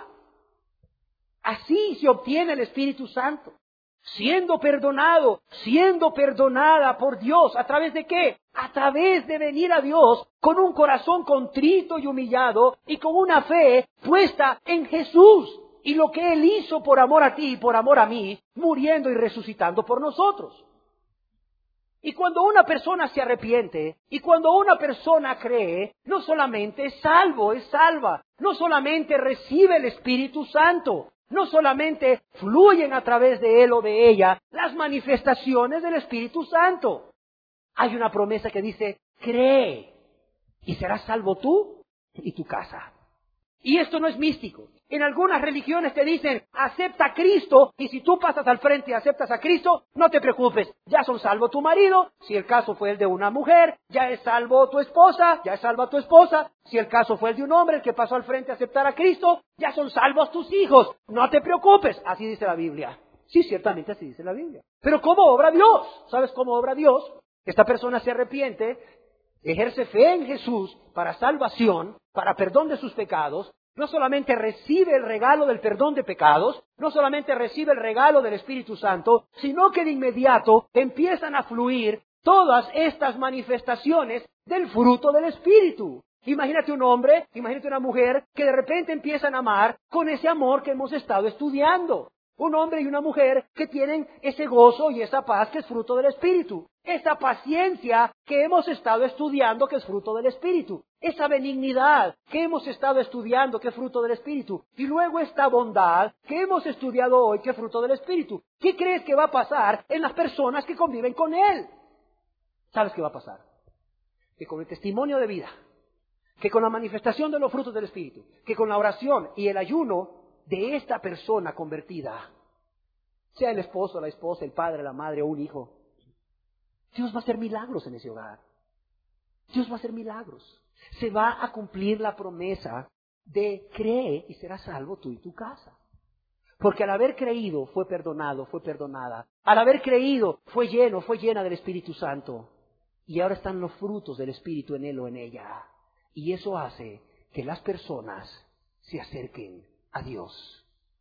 Así se obtiene el Espíritu Santo. Siendo perdonado, siendo perdonada por Dios. ¿A través de qué? A través de venir a Dios con un corazón contrito y humillado y con una fe puesta en Jesús. Y lo que Él hizo por amor a ti y por amor a mí, muriendo y resucitando por nosotros. Y cuando una persona se arrepiente, y cuando una persona cree, no solamente es salvo, es salva. No solamente recibe el Espíritu Santo, no solamente fluyen a través de él o de ella las manifestaciones del Espíritu Santo. Hay una promesa que dice, cree, y serás salvo tú y tu casa. Y esto no es místico. En algunas religiones te dicen, acepta a Cristo, y si tú pasas al frente y aceptas a Cristo, no te preocupes, ya son salvo tu marido, si el caso fue el de una mujer, ya es salvo tu esposa, ya es salva tu esposa, si el caso fue el de un hombre, el que pasó al frente a aceptar a Cristo, ya son salvos tus hijos, no te preocupes, así dice la Biblia. Sí, ciertamente así dice la Biblia. Pero ¿cómo obra Dios? ¿Sabes cómo obra Dios? Esta persona se arrepiente, ejerce fe en Jesús para salvación, para perdón de sus pecados. No solamente recibe el regalo del perdón de pecados, no solamente recibe el regalo del Espíritu Santo, sino que de inmediato empiezan a fluir todas estas manifestaciones del fruto del Espíritu. Imagínate un hombre, imagínate una mujer que de repente empiezan a amar con ese amor que hemos estado estudiando. Un hombre y una mujer que tienen ese gozo y esa paz que es fruto del Espíritu. Esa paciencia que hemos estado estudiando que es fruto del Espíritu. esa benignidad que hemos estado estudiando, que es fruto del Espíritu, y luego esta bondad que hemos estudiado hoy, que es fruto del Espíritu. ¿Qué crees que va a pasar en las personas que conviven con Él? ¿Sabes qué va a pasar? Que con el testimonio de vida, que con la manifestación de los frutos del Espíritu, que con la oración y el ayuno de esta persona convertida, sea el esposo, la esposa, el padre, la madre o un hijo, Dios va a hacer milagros en ese hogar. Dios va a hacer milagros. Se va a cumplir la promesa de cree y serás salvo tú y tu casa. Porque al haber creído fue perdonado, fue perdonada. Al haber creído fue lleno, fue llena del Espíritu Santo. Y ahora están los frutos del Espíritu en él o en ella. Y eso hace que las personas se acerquen a Dios.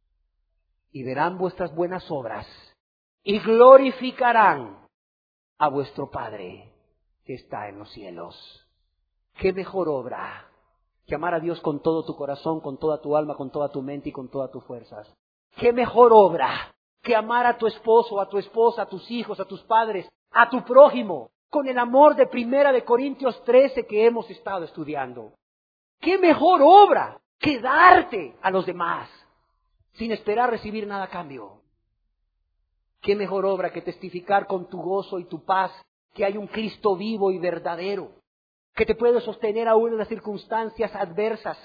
Y verán vuestras buenas obras y glorificarán a vuestro Padre que está en los cielos. ¿Qué mejor obra que amar a Dios con todo tu corazón, con toda tu alma, con toda tu mente y con todas tus fuerzas? ¿Qué mejor obra que amar a tu esposo, a tu esposa, a tus hijos, a tus padres, a tu prójimo, con el amor de Primera de Corintios trece que hemos estado estudiando? ¿Qué mejor obra que darte a los demás sin esperar recibir nada a cambio? ¿Qué mejor obra que testificar con tu gozo y tu paz que hay un Cristo vivo y verdadero, que te puede sostener aún en las circunstancias adversas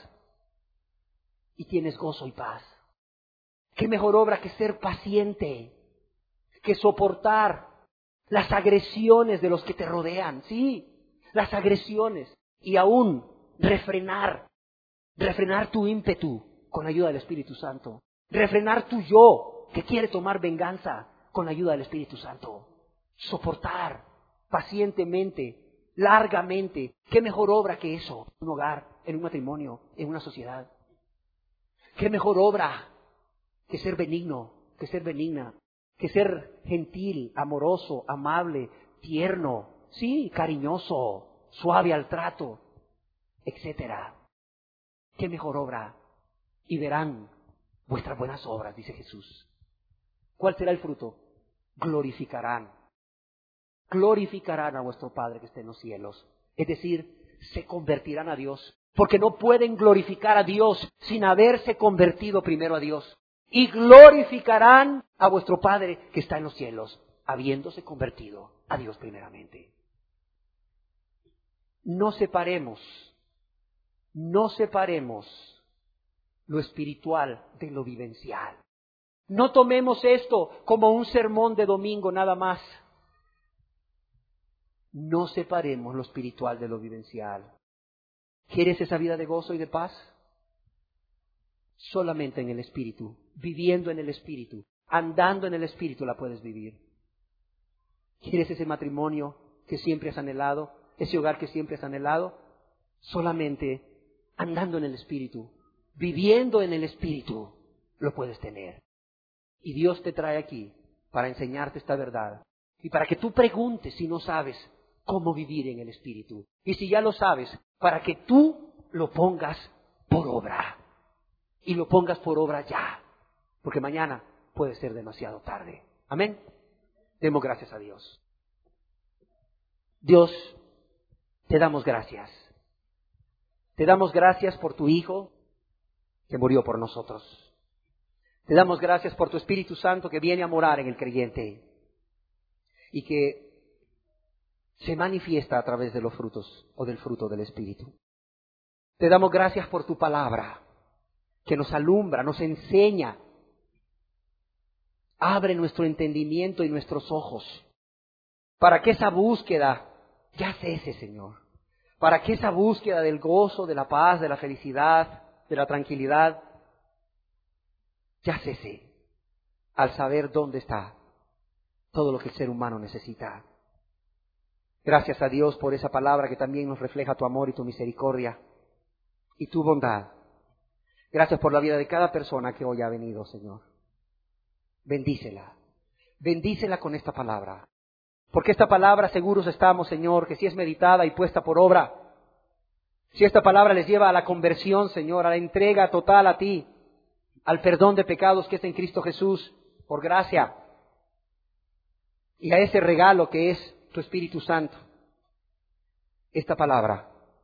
y tienes gozo y paz? ¿Qué mejor obra que ser paciente, que soportar las agresiones de los que te rodean? Sí, las agresiones, y aún refrenar, refrenar tu ímpetu con ayuda del Espíritu Santo, refrenar tu yo que quiere tomar venganza con la ayuda del Espíritu Santo, soportar pacientemente, largamente. ¿Qué mejor obra que eso? En un hogar, en un matrimonio, en una sociedad. ¿Qué mejor obra que ser benigno, que ser benigna, que ser gentil, amoroso, amable, tierno, sí, cariñoso, suave al trato, etcétera? ¿Qué mejor obra? Y verán vuestras buenas obras, dice Jesús. ¿Cuál será el fruto? Glorificarán. Glorificarán a vuestro Padre que está en los cielos. Es decir, se convertirán a Dios. Porque no pueden glorificar a Dios sin haberse convertido primero a Dios. Y glorificarán a vuestro Padre que está en los cielos, habiéndose convertido a Dios primeramente. No separemos, no separemos lo espiritual de lo vivencial. No tomemos esto como un sermón de domingo nada más. No separemos lo espiritual de lo vivencial. ¿Quieres esa vida de gozo y de paz? Solamente en el Espíritu, viviendo en el Espíritu, andando en el Espíritu la puedes vivir. ¿Quieres ese matrimonio que siempre has anhelado? ¿Ese hogar que siempre has anhelado? Solamente andando en el Espíritu, viviendo en el Espíritu, lo puedes tener. Y Dios te trae aquí para enseñarte esta verdad y para que tú preguntes si no sabes cómo vivir en el Espíritu. Y si ya lo sabes, para que tú lo pongas por obra. Y lo pongas por obra ya, porque mañana puede ser demasiado tarde. Amén. Demos gracias a Dios. Dios, te damos gracias. Te damos gracias por tu Hijo que murió por nosotros. Te damos gracias por tu Espíritu Santo que viene a morar en el creyente y que se manifiesta a través de los frutos o del fruto del Espíritu. Te damos gracias por tu palabra que nos alumbra, nos enseña, abre nuestro entendimiento y nuestros ojos para que esa búsqueda ya cese, Señor, para que esa búsqueda del gozo, de la paz, de la felicidad, de la tranquilidad, ya cese al saber dónde está todo lo que el ser humano necesita. Gracias a Dios por esa palabra que también nos refleja tu amor y tu misericordia y tu bondad. Gracias por la vida de cada persona que hoy ha venido, Señor. Bendícela. Bendícela con esta palabra. Porque esta palabra seguros estamos, Señor, que si es meditada y puesta por obra, si esta palabra les lleva a la conversión, Señor, a la entrega total a ti, al perdón de pecados que es en Cristo Jesús, por gracia, y a ese regalo que es tu Espíritu Santo, esta palabra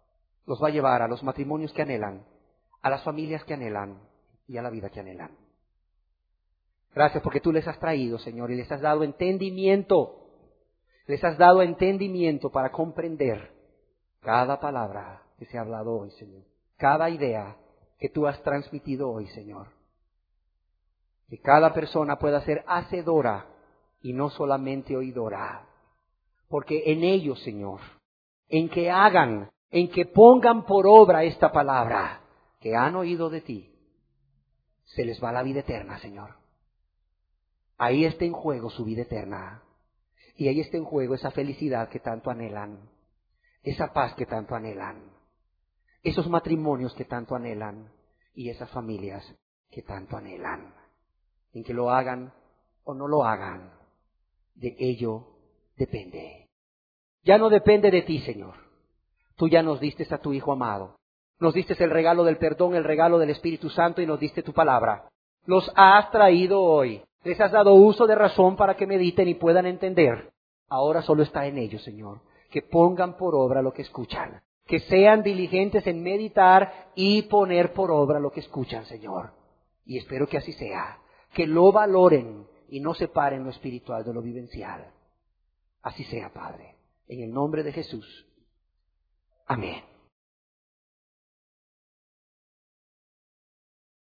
los va a llevar a los matrimonios que anhelan, a las familias que anhelan y a la vida que anhelan. Gracias porque tú les has traído, Señor, y les has dado entendimiento. Les has dado entendimiento para comprender cada palabra que se ha hablado hoy, Señor. Cada idea que tú has transmitido hoy, Señor. Que cada persona pueda ser hacedora y no solamente oidora. Porque en ellos, Señor, en que hagan, en que pongan por obra esta palabra que han oído de ti, se les va la vida eterna, Señor. Ahí está en juego su vida eterna. Y ahí está en juego esa felicidad que tanto anhelan, esa paz que tanto anhelan, esos matrimonios que tanto anhelan y esas familias que tanto anhelan. En que lo hagan o no lo hagan, de ello depende. Ya no depende de ti, Señor. Tú ya nos diste a tu Hijo amado. Nos diste el regalo del perdón, el regalo del Espíritu Santo y nos diste tu palabra. Los has traído hoy. Les has dado uso de razón para que mediten y puedan entender. Ahora solo está en ellos, Señor, que pongan por obra lo que escuchan. Que sean diligentes en meditar y poner por obra lo que escuchan, Señor. Y espero que así sea. Que lo valoren y no separen lo espiritual de lo vivencial. Así sea, Padre. En el nombre de Jesús. Amén.